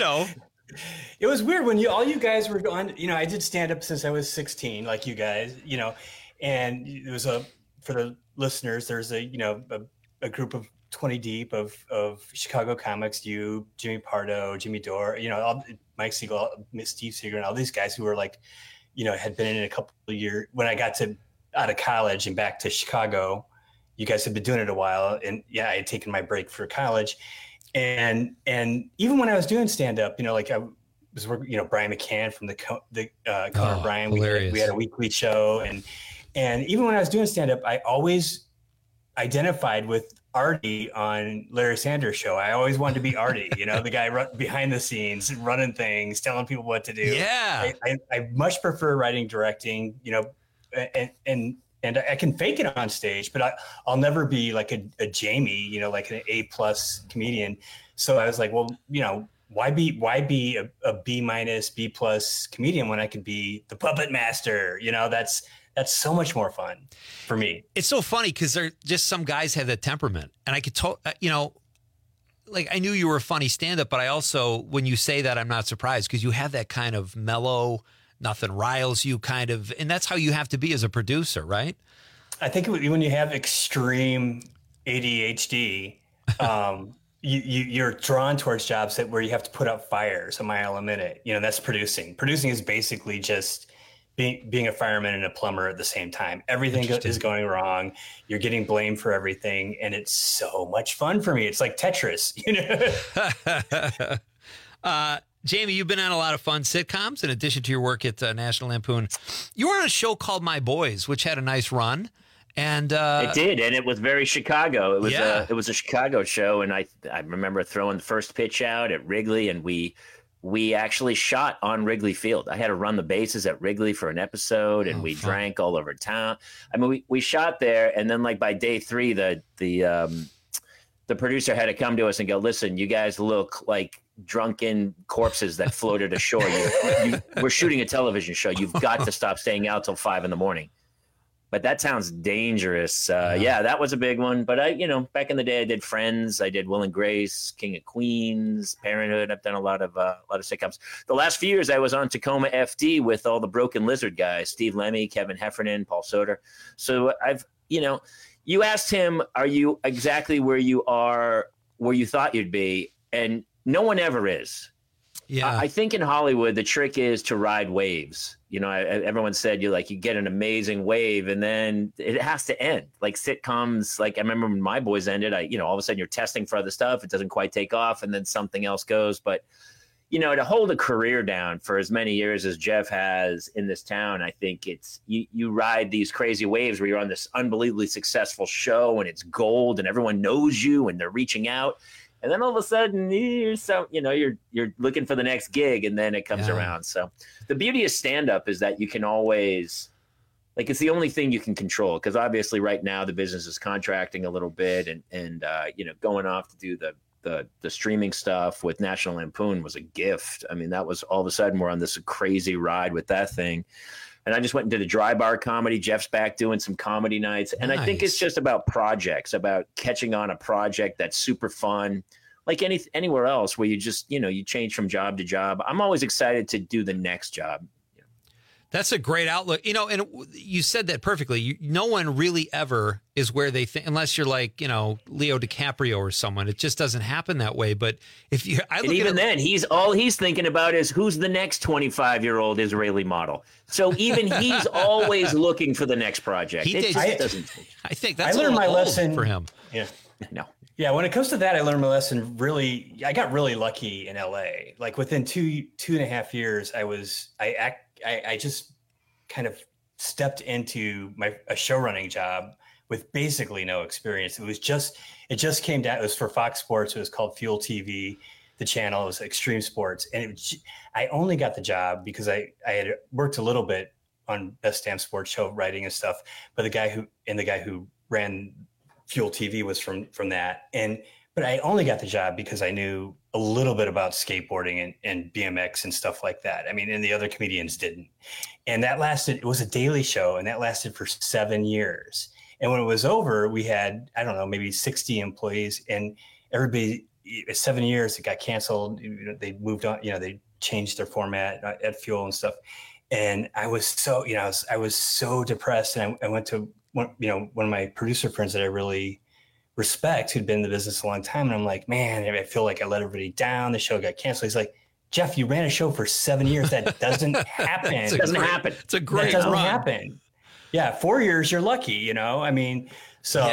It was weird when all you guys were on. I did stand-up since I was 16, like you guys. And it was for the listeners. There's a group of 20 deep of Chicago comics, you, Jimmy Pardo, Jimmy Dore, Mike Siegel, Steve Seeger, and all these guys who were like, had been in it a couple of years. When I got out of college and back to Chicago, you guys had been doing it a while. And I had taken my break for college. And even when I was doing stand-up, like I was working, Brian McCann from the Conan O'Brien, we had a weekly show. And even when I was doing stand-up, I always identified with Artie on Larry Sanders Show. I always wanted to be Artie, the guy behind the scenes, running things, telling people what to do. Yeah. I much prefer writing, directing, and I can fake it on stage, but I'll never be like a Jamie, like an A+ comedian. So I was like, well, why be a B-, B+ comedian when I could be the puppet master? That's so much more fun for me. It's so funny because they're just some guys have that temperament. And I could like I knew you were a funny stand-up, but I also, when you say that, I'm not surprised because you have that kind of mellow, nothing riles you kind of, and that's how you have to be as a producer, right? I think when you have extreme ADHD, you're drawn towards jobs where you have to put out fires a mile a minute. That's producing. Producing is basically just being a fireman and a plumber at the same time. Everything is going wrong. You're getting blamed for everything. And it's so much fun for me. It's like Tetris, Jamie, you've been on a lot of fun sitcoms in addition to your work at National Lampoon. You were on a show called My Boys, which had a nice run. And it did, and it was very Chicago. It was a Chicago show, and I remember throwing the first pitch out at Wrigley, and we actually shot on Wrigley Field. I had to run the bases at Wrigley for an episode, and we drank all over town. I mean, we shot there, and then like by day 3, the producer had to come to us and go, "Listen, you guys look like drunken corpses that floated ashore. We're shooting a television show. You've got to stop staying out till 5 a.m." But that sounds dangerous. That was a big one. But back in the day, I did Friends. I did Will and Grace, King of Queens, Parenthood. I've done a lot of sitcoms. The last few years, I was on Tacoma FD with all the Broken Lizard guys: Steve Lemmy, Kevin Heffernan, Paul Soter. So you asked him, "Are you exactly where you thought you'd be?" And no one ever is. Yeah, I think in Hollywood, the trick is to ride waves. Everyone said you get an amazing wave and then it has to end. Like sitcoms, like I remember when My Boys ended, all of a sudden you're testing for other stuff. It doesn't quite take off and then something else goes. But, to hold a career down for as many years as Jeff has in this town, I think it's you ride these crazy waves where you're on this unbelievably successful show and it's gold and everyone knows you and they're reaching out. And then all of a sudden, you're looking for the next gig, and then it comes around. So the beauty of stand-up is that you can always, it's the only thing you can control. Because obviously, right now the business is contracting a little bit, and going off to do the streaming stuff with National Lampoon was a gift. I mean, that was all of a sudden we're on this crazy ride with that thing. And I just went and did a dry bar comedy. Jeff's back doing some comedy nights. And I think it's just about projects, about catching on a project that's super fun, like anywhere else where you just, you change from job to job. I'm always excited to do the next job. That's a great outlook. And you said that perfectly. No one really ever is where they think, unless you're like, Leo DiCaprio or someone. It just doesn't happen that way. But if you, then he's thinking about is who's the next 25-year-old Israeli model. So even he's always looking for the next project. I think that's I learned my lesson for him. Yeah. No. Yeah, when it comes to that, I learned my lesson I got really lucky in LA. Like within two and a half years, I I just kind of stepped into a show running job with basically no experience. It just came down. It was for Fox Sports. It was called Fuel TV. The channel was Extreme Sports, and I only got the job because I had worked a little bit on Best Damn Sports Show writing and stuff. But the guy who ran Fuel TV was from that, but I only got the job because I knew a little bit about skateboarding and BMX and stuff like that. I mean, and the other comedians didn't. And it was a daily show, and that lasted for 7 years. And when it was over, we had, I don't know, maybe 60 employees, and everybody, 7 years, it got canceled. They moved on, they changed their format at Fuel and stuff. And I was so, I was so depressed. And I went to one of my producer friends that I really respect, who'd been in the business a long time. And I'm like, man, I feel like I let everybody down. The show got canceled. He's like, Jeff, you ran a show for 7 years. That doesn't happen. It doesn't happen. It's a great That doesn't run. happen. Yeah. 4 years, you're lucky, I mean, so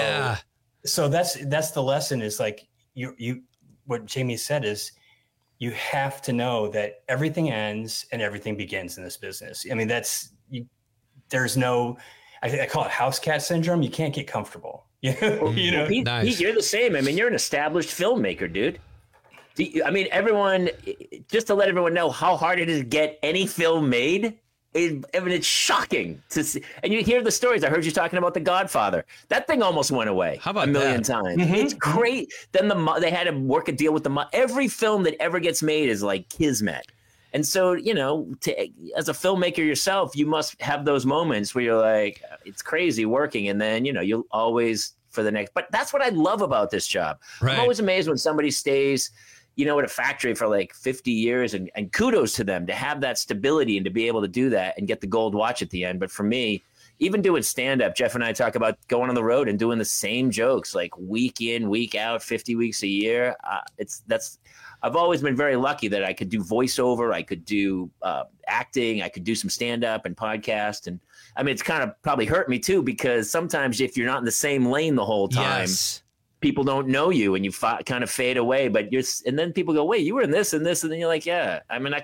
that's the lesson is like what Jamie said is you have to know that everything ends and everything begins in this business. I mean, there's no, I call it house cat syndrome. You can't get comfortable. Pete, you're the same. I mean, you're an established filmmaker, dude. I mean, just to let everyone know how hard it is to get any film made. It's shocking to see. And you hear the stories. I heard you talking about The Godfather. That thing almost went away. How about a million times? Mm-hmm. It's great. Then they had to work a deal with every film that ever gets made is like kismet. And so, as a filmmaker yourself, you must have those moments where you're like, it's crazy working. And then, you'll always for the next. But that's what I love about this job. Right. I'm always amazed when somebody stays, at a factory for like 50 years and kudos to them to have that stability and to be able to do that and get the gold watch at the end. But for me, even doing stand up, Jeff and I talk about going on the road and doing the same jokes like week in, week out, 50 weeks a year. I've always been very lucky that I could do voiceover. I could do acting. I could do some stand up and podcast. And I mean, it's kind of probably hurt me too, because sometimes if you're not in the same lane the whole time, people don't know you and you kind of fade away, and then people go, wait, you were in this and this. And then you're like, yeah, I mean,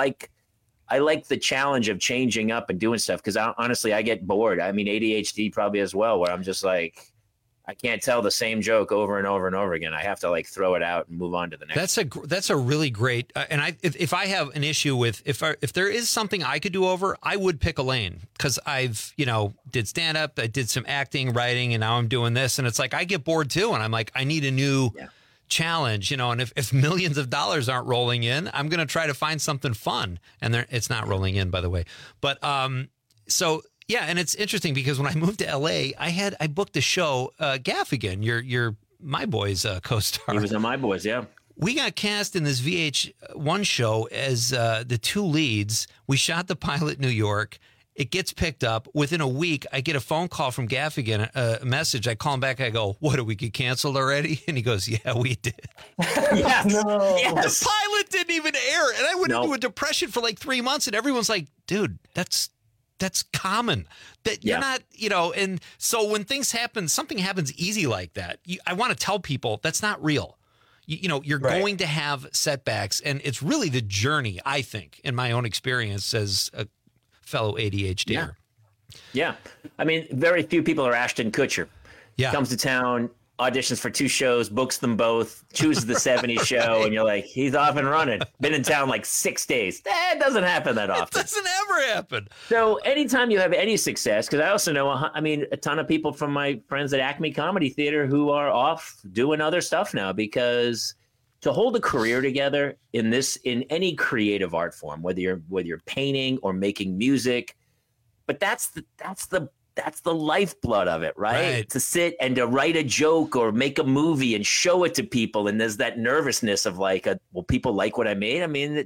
I like the challenge of changing up and doing stuff. Cause honestly, I get bored. I mean, ADHD probably as well, where I'm just like, I can't tell the same joke over and over and over again. I have to throw it out and move on to the next. That's a really great. And if I have an issue with if there is something I could do over, I would pick a lane, because I've did stand up, I did some acting, writing, and now I'm doing this, and it's like I get bored too, and I'm like I need a new challenge, And if millions of dollars aren't rolling in, I'm going to try to find something fun, and it's not rolling in, by the way. But so. Yeah, and it's interesting because when I moved to LA, I booked a show, Gaffigan, your My Boys co-star. He was on My Boys, yeah. We got cast in this VH1 show as the two leads. We shot the pilot in New York. It gets picked up. Within a week, I get a phone call from Gaffigan, a message. I call him back. I go, what, did we get canceled already? And he goes, yeah, we did. Yes. No. Yes. The pilot didn't even air. And I went into a depression for like 3 months, and everyone's like, dude, that's common, that you're not, and so when things happen, something happens easy like that. I want to tell people that's not real. You're going to have setbacks, and it's really the journey, I think, in my own experience as a fellow ADHDer. Yeah. I mean, very few people are Ashton Kutcher. Yeah. Comes to town, auditions for 2 shows, books them both, chooses the 70s show, and you're like, he's off and running. Been in town like 6 days. That doesn't happen that often. It doesn't ever happen. So anytime you have any success, because I also know, a ton of people from my friends at Acme Comedy Theater who are off doing other stuff now, because to hold a career together in any creative art form, whether you're painting or making music, but that's the lifeblood of it, right? To sit and to write a joke or make a movie and show it to people. And there's that nervousness of will people like what I made? I mean,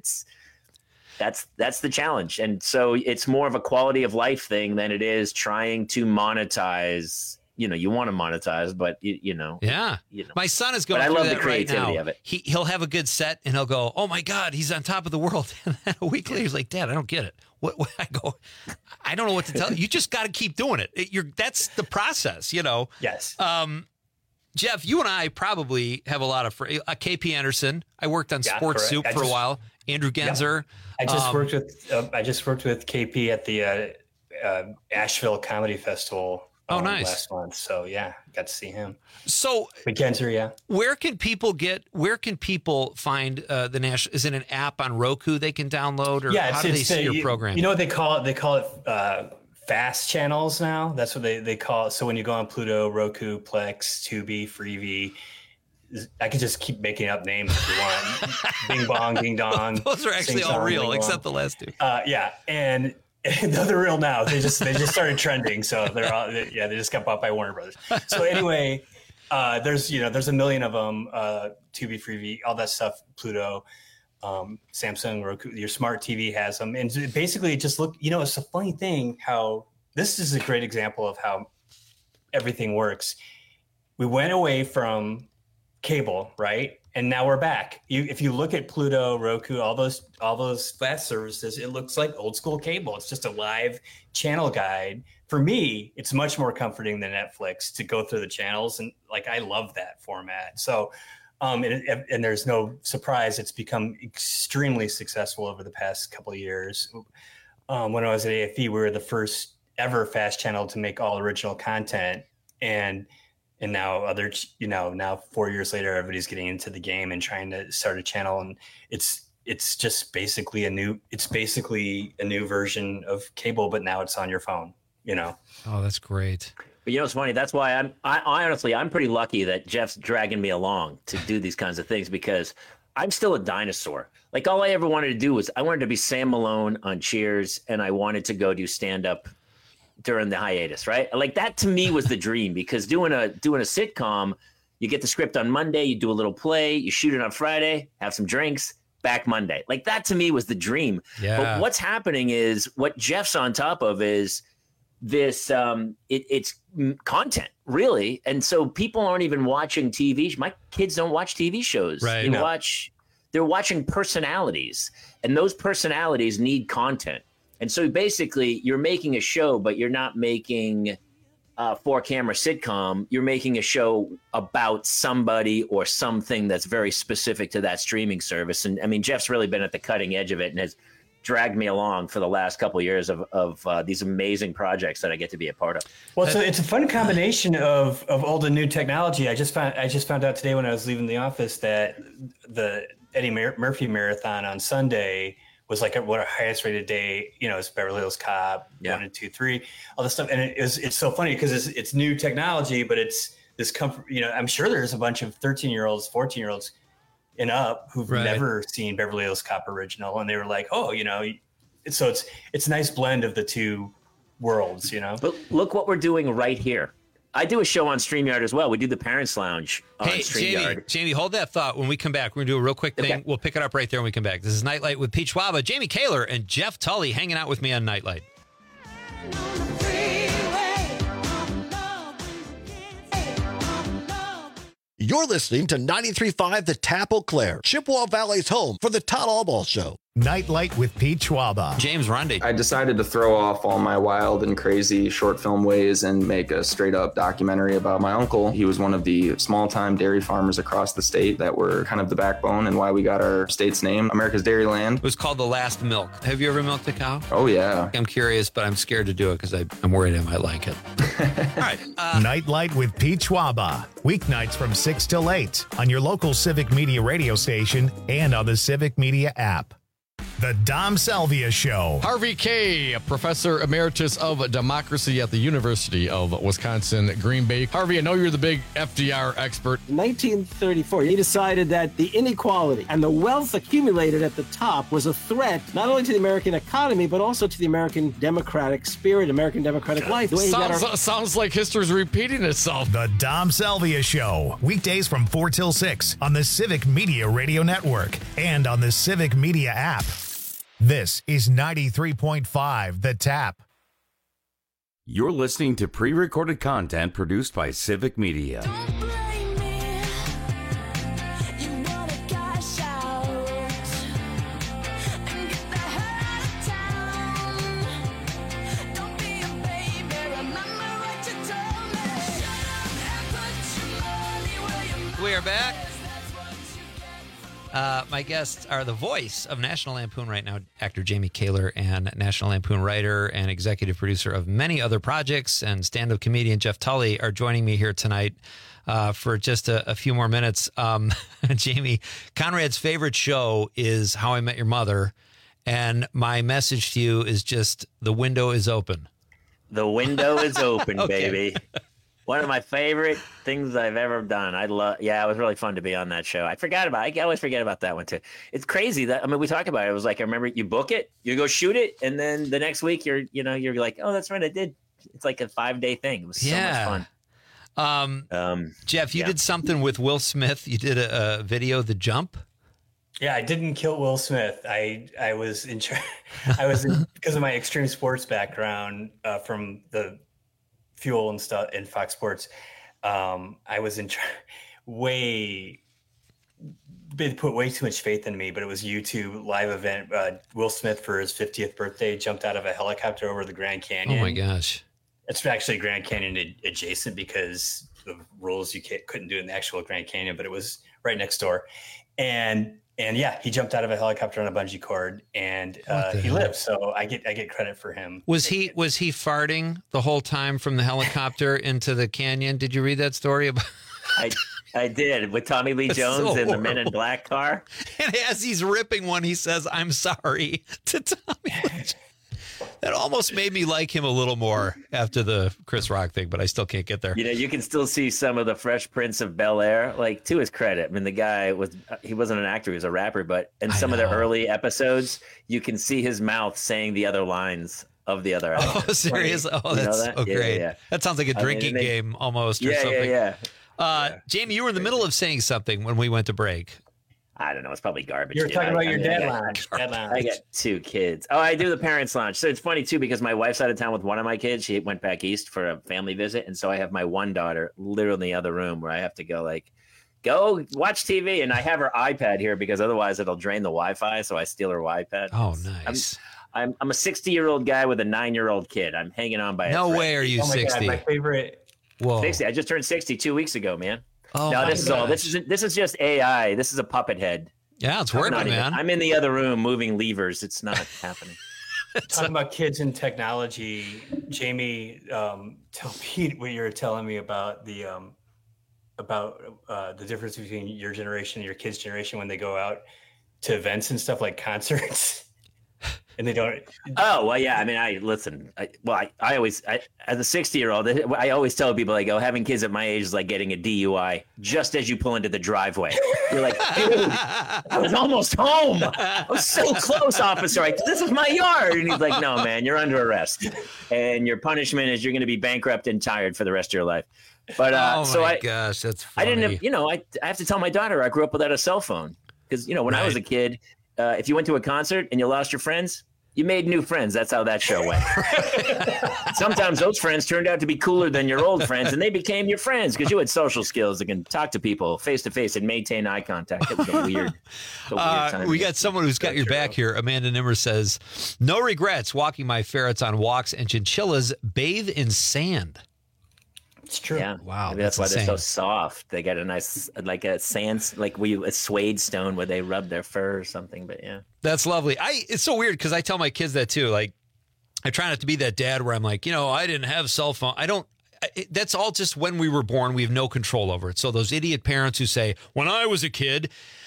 that's the challenge. And so it's more of a quality of life thing than it is trying to monetize. You want to monetize, but Yeah. My son is going but through I love that the creativity right now. of it. He'll have a good set and he'll go, oh my God, he's on top of the world. And then a week later, he's like, Dad, I don't get it. What I go, I don't know what to tell you. You just got to keep doing it. That's the process, Yes. Jeff, you and I probably have a lot of KP Anderson. I worked on Sports Soup for a while. Andrew Genzer. I just worked with KP at the Asheville Comedy Festival. Nice. Last month. So yeah, got to see him. So McKenzie, yeah. Where can people find the national? Is it an app on Roku they can download, or how do they see your program? You know what they call it? They call it fast channels now. That's what they call it. So when you go on Pluto, Roku, Plex, Tubi, Freevee, I could just keep making up names if you want. Bing bong, ding dong. Those are actually all real, except the last two. Yeah, and they're real now. They just started trending, so they're all they just got bought by Warner Brothers. So anyway, there's a million of them. Tubi, Freevee, all that stuff. Pluto, Samsung, Roku. Your smart TV has them, and basically just look. It's a funny thing how this is a great example of how everything works. We went away from cable, right? And now we're back. If you look at Pluto, Roku, all those fast services, it looks like old school cable. It's just a live channel guide. For me, it's much more comforting than Netflix to go through the channels, and I love that format. So, and there's no surprise, it's become extremely successful over the past couple of years. When I was at AFE, we were the first ever fast channel to make all original content, and now now 4 years later, everybody's getting into the game and trying to start a channel, and it's just basically a new version of cable, but now it's on your phone. Oh, that's great. But it's funny. That's why I'm pretty lucky that Jeff's dragging me along to do these kinds of things, because I'm still a dinosaur. All I ever wanted to do was I wanted to be Sam Malone on Cheers, and I wanted to go do stand up during the hiatus, right? That to me was the dream, because doing a sitcom, you get the script on Monday, you do a little play, you shoot it on Friday, have some drinks, back Monday. That to me was the dream. Yeah. But what's happening is what Jeff's on top of is this it's content, really. And so people aren't even watching TV. My kids don't watch TV shows. Right. They're watching personalities, and those personalities need content. And so basically you're making a show, but you're not making a 4-camera sitcom. You're making a show about somebody or something that's very specific to that streaming service. And I mean, Jeff's really been at the cutting edge of it and has dragged me along for the last couple of years of these amazing projects that I get to be a part of. Well, so it's a fun combination of old and new technology. I just found out today when I was leaving the office that the Eddie Murphy Marathon on Sunday was what our highest rated day, it's Beverly Hills Cop, 1 and 2, 3, all this stuff. And it's so funny because it's new technology, but it's this comfort, I'm sure there's a bunch of 13-year-olds, 14-year-olds and up who've never seen Beverly Hills Cop original. And they were like, so it's a nice blend of the two worlds, But look what we're doing right here. I do a show on StreamYard as well. We do the Parents Lounge on StreamYard. Jamie, hold that thought. When we come back, we're going to do a real quick thing. Okay. We'll pick it up right there when we come back. This is Nightlight with Pete Schwaba, Jamie Kaler, and Jeff Tully hanging out with me on Nightlight. You're listening to 93.5 The Tap Eau Claire, Chippewa Valley's home for the Todd Allball Show. Nightlight with Pete Schwaba. James Ronde. I decided to throw off all my wild and crazy short film ways and make a straight up documentary about my uncle. He was one of the small time dairy farmers across the state that were kind of the backbone and why we got our state's name, America's Dairyland. It was called The Last Milk. Have you ever milked a cow? Oh, yeah. I'm curious, but I'm scared to do it because I'm worried I might like it. All right. Nightlight with Pete Schwaba. Weeknights from 6 till 8 on your local Civic Media radio station and on the Civic Media app. The Dom Salvia Show. Harvey Kaye, Professor Emeritus of Democracy at the University of Wisconsin, Green Bay. Harvey, I know you're the big FDR expert. In 1934, he decided that the inequality and the wealth accumulated at the top was a threat not only to the American economy, but also to the American democratic spirit, American democratic life. Sounds like history's repeating itself. The Dom Salvia Show. Weekdays from 4 till 6 on the Civic Media Radio Network and on the Civic Media app. This is 93.5 The Tap. You're listening to pre-recorded content produced by Civic Media. We are back. My guests are the voice of National Lampoon right now, actor Jamie Kaler, and National Lampoon writer and executive producer of many other projects, and stand-up comedian Jeff Tully are joining me here tonight for just a few more minutes. Jamie, Conrad's favorite show is How I Met Your Mother, and my message to you is just the window is open. The window is open, Okay. baby. One of my favorite things I've ever done. It was really fun to be on that show. I always forget about that one too. It's crazy that, we talk about it. It was like, I remember you book it, you go shoot it, and then the next week you're like, oh, that's right, I did. It's like a 5-day thing. It was so much fun. Jeff, you did something with Will Smith. You did a video, The Jump. Yeah, I didn't kill Will Smith. I was because of my extreme sports background from the Fuel and stuff in Fox Sports. I was they put way too much faith in me, but it was a YouTube live event. Will Smith, for his 50th birthday, jumped out of a helicopter over the Grand Canyon. Oh my gosh. It's actually Grand Canyon adjacent because of rules you couldn't do it in the actual Grand Canyon, but it was right next door. And yeah, he jumped out of a helicopter on a bungee cord, and he lived. So I get credit for him. Was he farting the whole time from the helicopter into the canyon? Did you read that story about? I did, with Tommy Lee Jones in the Men in Black car. And as he's ripping one, he says, "I'm sorry" to Tommy Lee Jones. That almost made me like him a little more after the Chris Rock thing, but I still can't get there. You can still see some of the Fresh Prince of Bel-Air, like, to his credit. The guy he wasn't an actor, he was a rapper, but in some of the early episodes, you can see his mouth saying the other lines of the other actors. Oh, serious? Oh, that's so great. Yeah. That sounds like a drinking game almost or something. Yeah. Jamie, you were in the middle of saying something when we went to break. I don't know. It's probably garbage. You were talking about your dad lounge. I got 2 kids. Oh, I do the parents' lounge. So it's funny, too, because my wife's out of town with one of my kids. She went back east for a family visit. And so I have my one daughter literally in the other room where I have to go watch TV. And I have her iPad here because otherwise it'll drain the Wi-Fi. So I steal her iPad. Oh, nice. I'm a 60-year-old guy with a 9-year-old kid. I'm hanging on by a thread. No way are you 60. God, my favorite. Whoa. 60. I just turned 60 2 weeks ago, man. Oh, no, this is just AI. This is a puppet head. Yeah, it's working, man. I'm in the other room moving levers. It's not happening. Talking about kids and technology, Jamie, tell Pete what you were telling me about the difference between your generation and your kids' generation when they go out to events and stuff like concerts. And they don't. Oh, well, yeah. I always, as a 60-year-old, I always tell people, having kids at my age is like getting a DUI just as you pull into the driveway. You're like, dude, I was almost home. I was so close, officer. This is my yard. And he's like, no, man, you're under arrest. And your punishment is you're going to be bankrupt and tired for the rest of your life. But gosh, that's funny. I didn't have, I have to tell my daughter I grew up without a cell phone. Because, when I was a kid, if you went to a concert and you lost your friends, you made new friends. That's how that show went. Sometimes those friends turned out to be cooler than your old friends, and they became your friends because you had social skills that can talk to people face to face and maintain eye contact. It was a weird time. We got someone who's got your back here. Amanda Nimmer says, "No regrets walking my ferrets on walks, and chinchillas bathe in sand." It's true. Yeah. Wow. Maybe that's why they're so soft. They got a nice, like a sand, a suede stone where they rub their fur or something. But yeah. That's lovely. It's so weird because I tell my kids that too. Like, I try not to be that dad where I'm like, I didn't have cell phone. That's all just when we were born. We have no control over it. So those idiot parents who say, when I was a kid,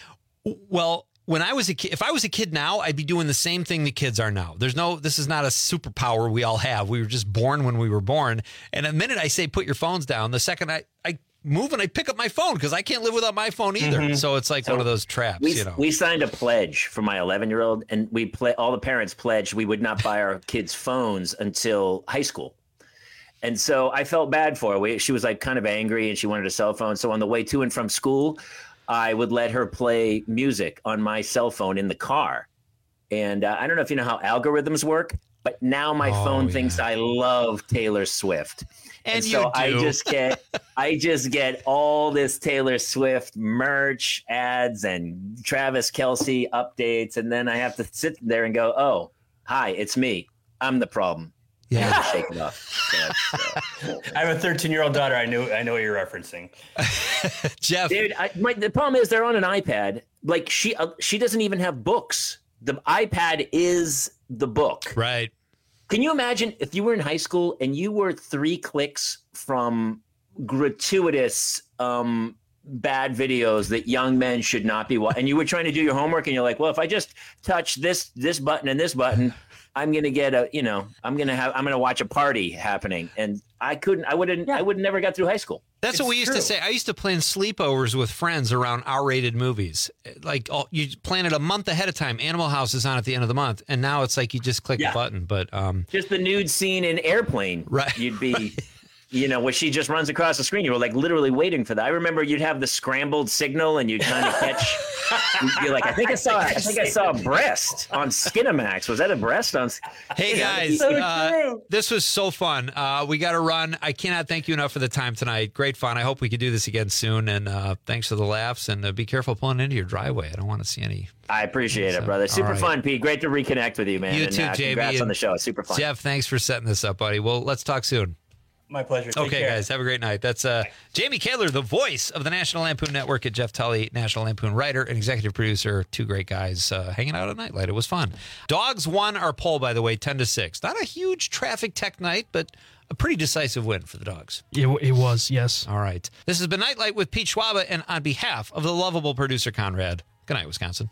well, when I was a kid, if I was a kid now, I'd be doing the same thing the kids are now. This is not a superpower we all have. We were just born when we were born. And the minute I say, put your phones down, the second I move and I pick up my phone because I can't live without my phone either. Mm-hmm. So it's like one of those traps. We signed a pledge for my 11-year-old, and all the parents pledged we would not buy our kids phones until high school. And so I felt bad for her. She was kind of angry and she wanted a cell phone. So on the way to and from school, I would let her play music on my cell phone in the car. And I don't know if you know how algorithms work, but now my phone thinks I love Taylor Swift. And so I just get all this Taylor Swift merch, ads, and Travis Kelce updates. And then I have to sit there and go, oh, hi, it's me. I'm the problem. Yeah. Shake it off. So I have a 13-year-old daughter. I know what you're referencing. Jeff. Dude, the problem is they're on an iPad. Like she doesn't even have books. The iPad is the book. Right. Can you imagine if you were in high school and you were 3 clicks from gratuitous bad videos that young men should not be watching, and you were trying to do your homework and you're like, well, if I just touch this button and this button, I'm going to get I'm going to watch a party happening. And I would never got through high school. That's what we used to say. I used to plan sleepovers with friends around R-rated movies. Like you plan it a month ahead of time. Animal House is on at the end of the month, and now it's like you just click the button. But just the nude scene in Airplane, right? You'd be, where she just runs across the screen. You were like literally waiting for that. I remember you'd have the scrambled signal, and you'd kind of catch. You're like, I think I saw a breast on Skinamax. Was that a breast on? Hey guys, this was so fun. We got to run. I cannot thank you enough for the time tonight. Great fun. I hope we could do this again soon. And thanks for the laughs. And be careful pulling into your driveway. I don't want to see any. I appreciate it, brother. Super fun, Pete. Great to reconnect with you, man. You too, JB. Congrats on the show. Super fun. Jeff, thanks for setting this up, buddy. Well, let's talk soon. My pleasure. Take okay, care. guys. Have a great night. That's Jamie Kaler, the voice of the National Lampoon Network, at Jeff Tully, National Lampoon writer and executive producer. 2 great guys hanging out at Nightlight. It was fun. Dogs won our poll, by the way, 10-6. Not a huge traffic tech night, but a pretty decisive win for the Dogs. It was, yes. All right. This has been Nightlight with Pete Schwaba, and on behalf of the lovable producer Conrad, good night, Wisconsin.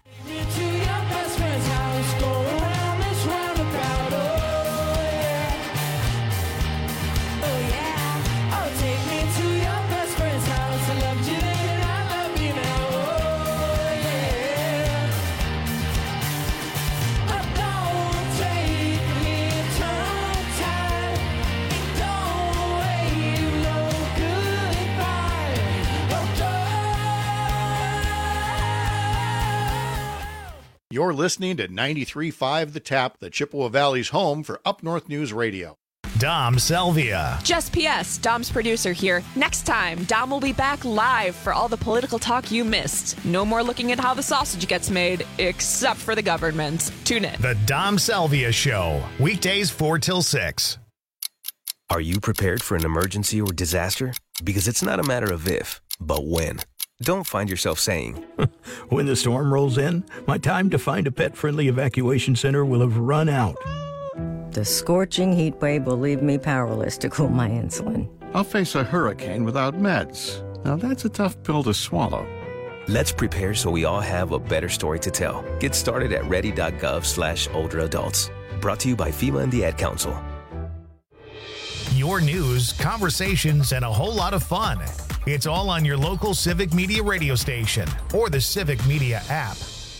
You're listening to 93.5 The Tap, the Chippewa Valley's home for Up North News Radio. Dom Selvia. Just P.S. Dom's producer here. Next time, Dom will be back live for all the political talk you missed. No more looking at how the sausage gets made, except for the government. Tune in. The Dom Selvia Show. Weekdays 4 till 6. Are you prepared for an emergency or disaster? Because it's not a matter of if, but when. Don't find yourself saying, when the storm rolls in, my time to find a pet-friendly evacuation center will have run out. The scorching heat wave will leave me powerless to cool my insulin. I'll face a hurricane without meds. Now that's a tough pill to swallow. Let's prepare so we all have a better story to tell. Get started at ready.gov/older adults. Brought to you by FEMA and the Ad Council. Your news, conversations, and a whole lot of fun. It's all on your local Civic Media radio station or the Civic Media app.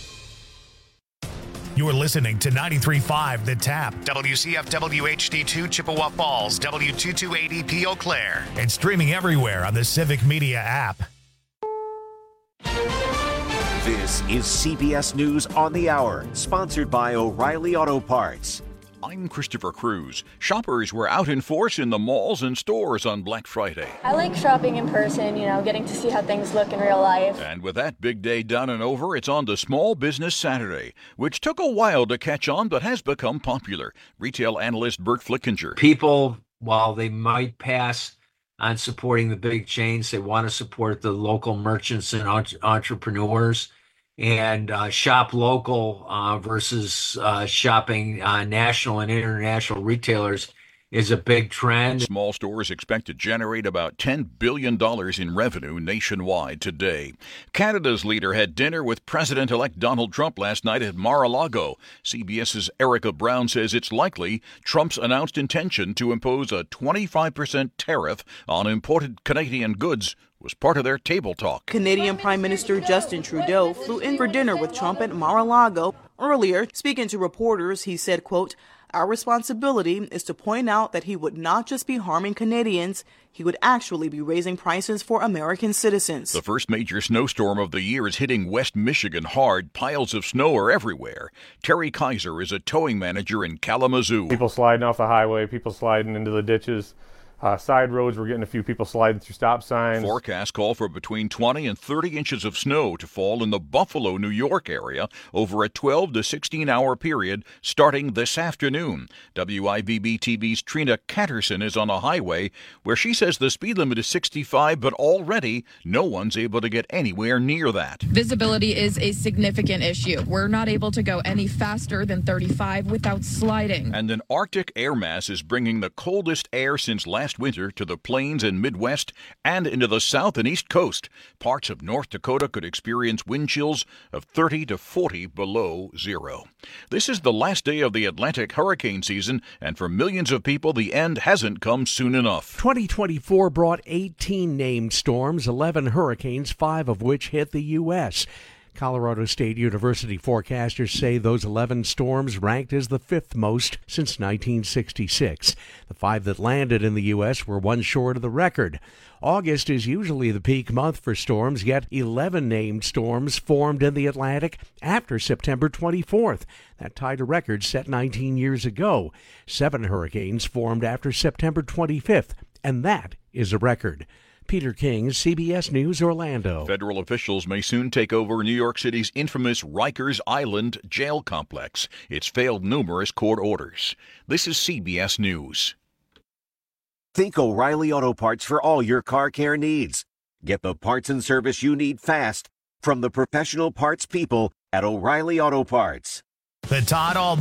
You're listening to 93.5 The Tap, WCFW HD2 Chippewa Falls, W228EP Eau Claire, and streaming everywhere on the Civic Media app. This is CBS News on the Hour, sponsored by O'Reilly Auto Parts. I'm Christopher Cruz. Shoppers were out in force in the malls and stores on Black Friday. I like shopping in person, getting to see how things look in real life. And with that big day done and over, it's on to Small Business Saturday, which took a while to catch on but has become popular. Retail analyst Bert Flickinger. People, while they might pass on supporting the big chains, they want to support the local merchants and entrepreneurs. And shop local versus shopping national and international retailers is a big trend. Small stores expect to generate about $10 billion in revenue nationwide today. Canada's leader had dinner with President-elect Donald Trump last night at Mar-a-Lago. CBS's Erica Brown says it's likely Trump's announced intention to impose a 25% tariff on imported Canadian goods was part of their table talk. Canadian Prime Minister Justin Trudeau flew in for dinner with Trump at Mar-a-Lago. Earlier, speaking to reporters, he said, quote, "Our responsibility is to point out that he would not just be harming Canadians, he would actually be raising prices for American citizens." The first major snowstorm of the year is hitting West Michigan hard. Piles of snow are everywhere. Terry Kaiser is a towing manager in Kalamazoo. People sliding off the highway, people sliding into the ditches. Side roads, we're getting a few people sliding through stop signs. Forecasts call for between 20 and 30 inches of snow to fall in the Buffalo, New York area over a 12 to 16-hour period starting this afternoon. WIVB-TV's Trina Catterson is on a highway where she says the speed limit is 65, but already no one's able to get anywhere near that. Visibility is a significant issue. We're not able to go any faster than 35 without sliding. And an Arctic air mass is bringing the coldest air since last winter to the plains and Midwest and into the south and east coast. Parts of North Dakota could experience wind chills of 30 to 40 below zero. This is the last day of the Atlantic hurricane season, and for millions of people, the end hasn't come soon enough. 2024 brought 18 named storms, 11 hurricanes, 5 of which hit the U.S. Colorado State University forecasters say those 11 storms ranked as the 5th most since 1966. The 5 that landed in the U.S. were one short of the record. August is usually the peak month for storms, yet 11 named storms formed in the Atlantic after September 24th. That tied a record set 19 years ago. 7 hurricanes formed after September 25th, and that is a record. Peter King, CBS News, Orlando. Federal officials may soon take over New York City's infamous Rikers Island jail complex. It's failed numerous court orders. This is CBS News. Think O'Reilly Auto Parts for all your car care needs. Get the parts and service you need fast from the professional parts people at O'Reilly Auto Parts. The Todd All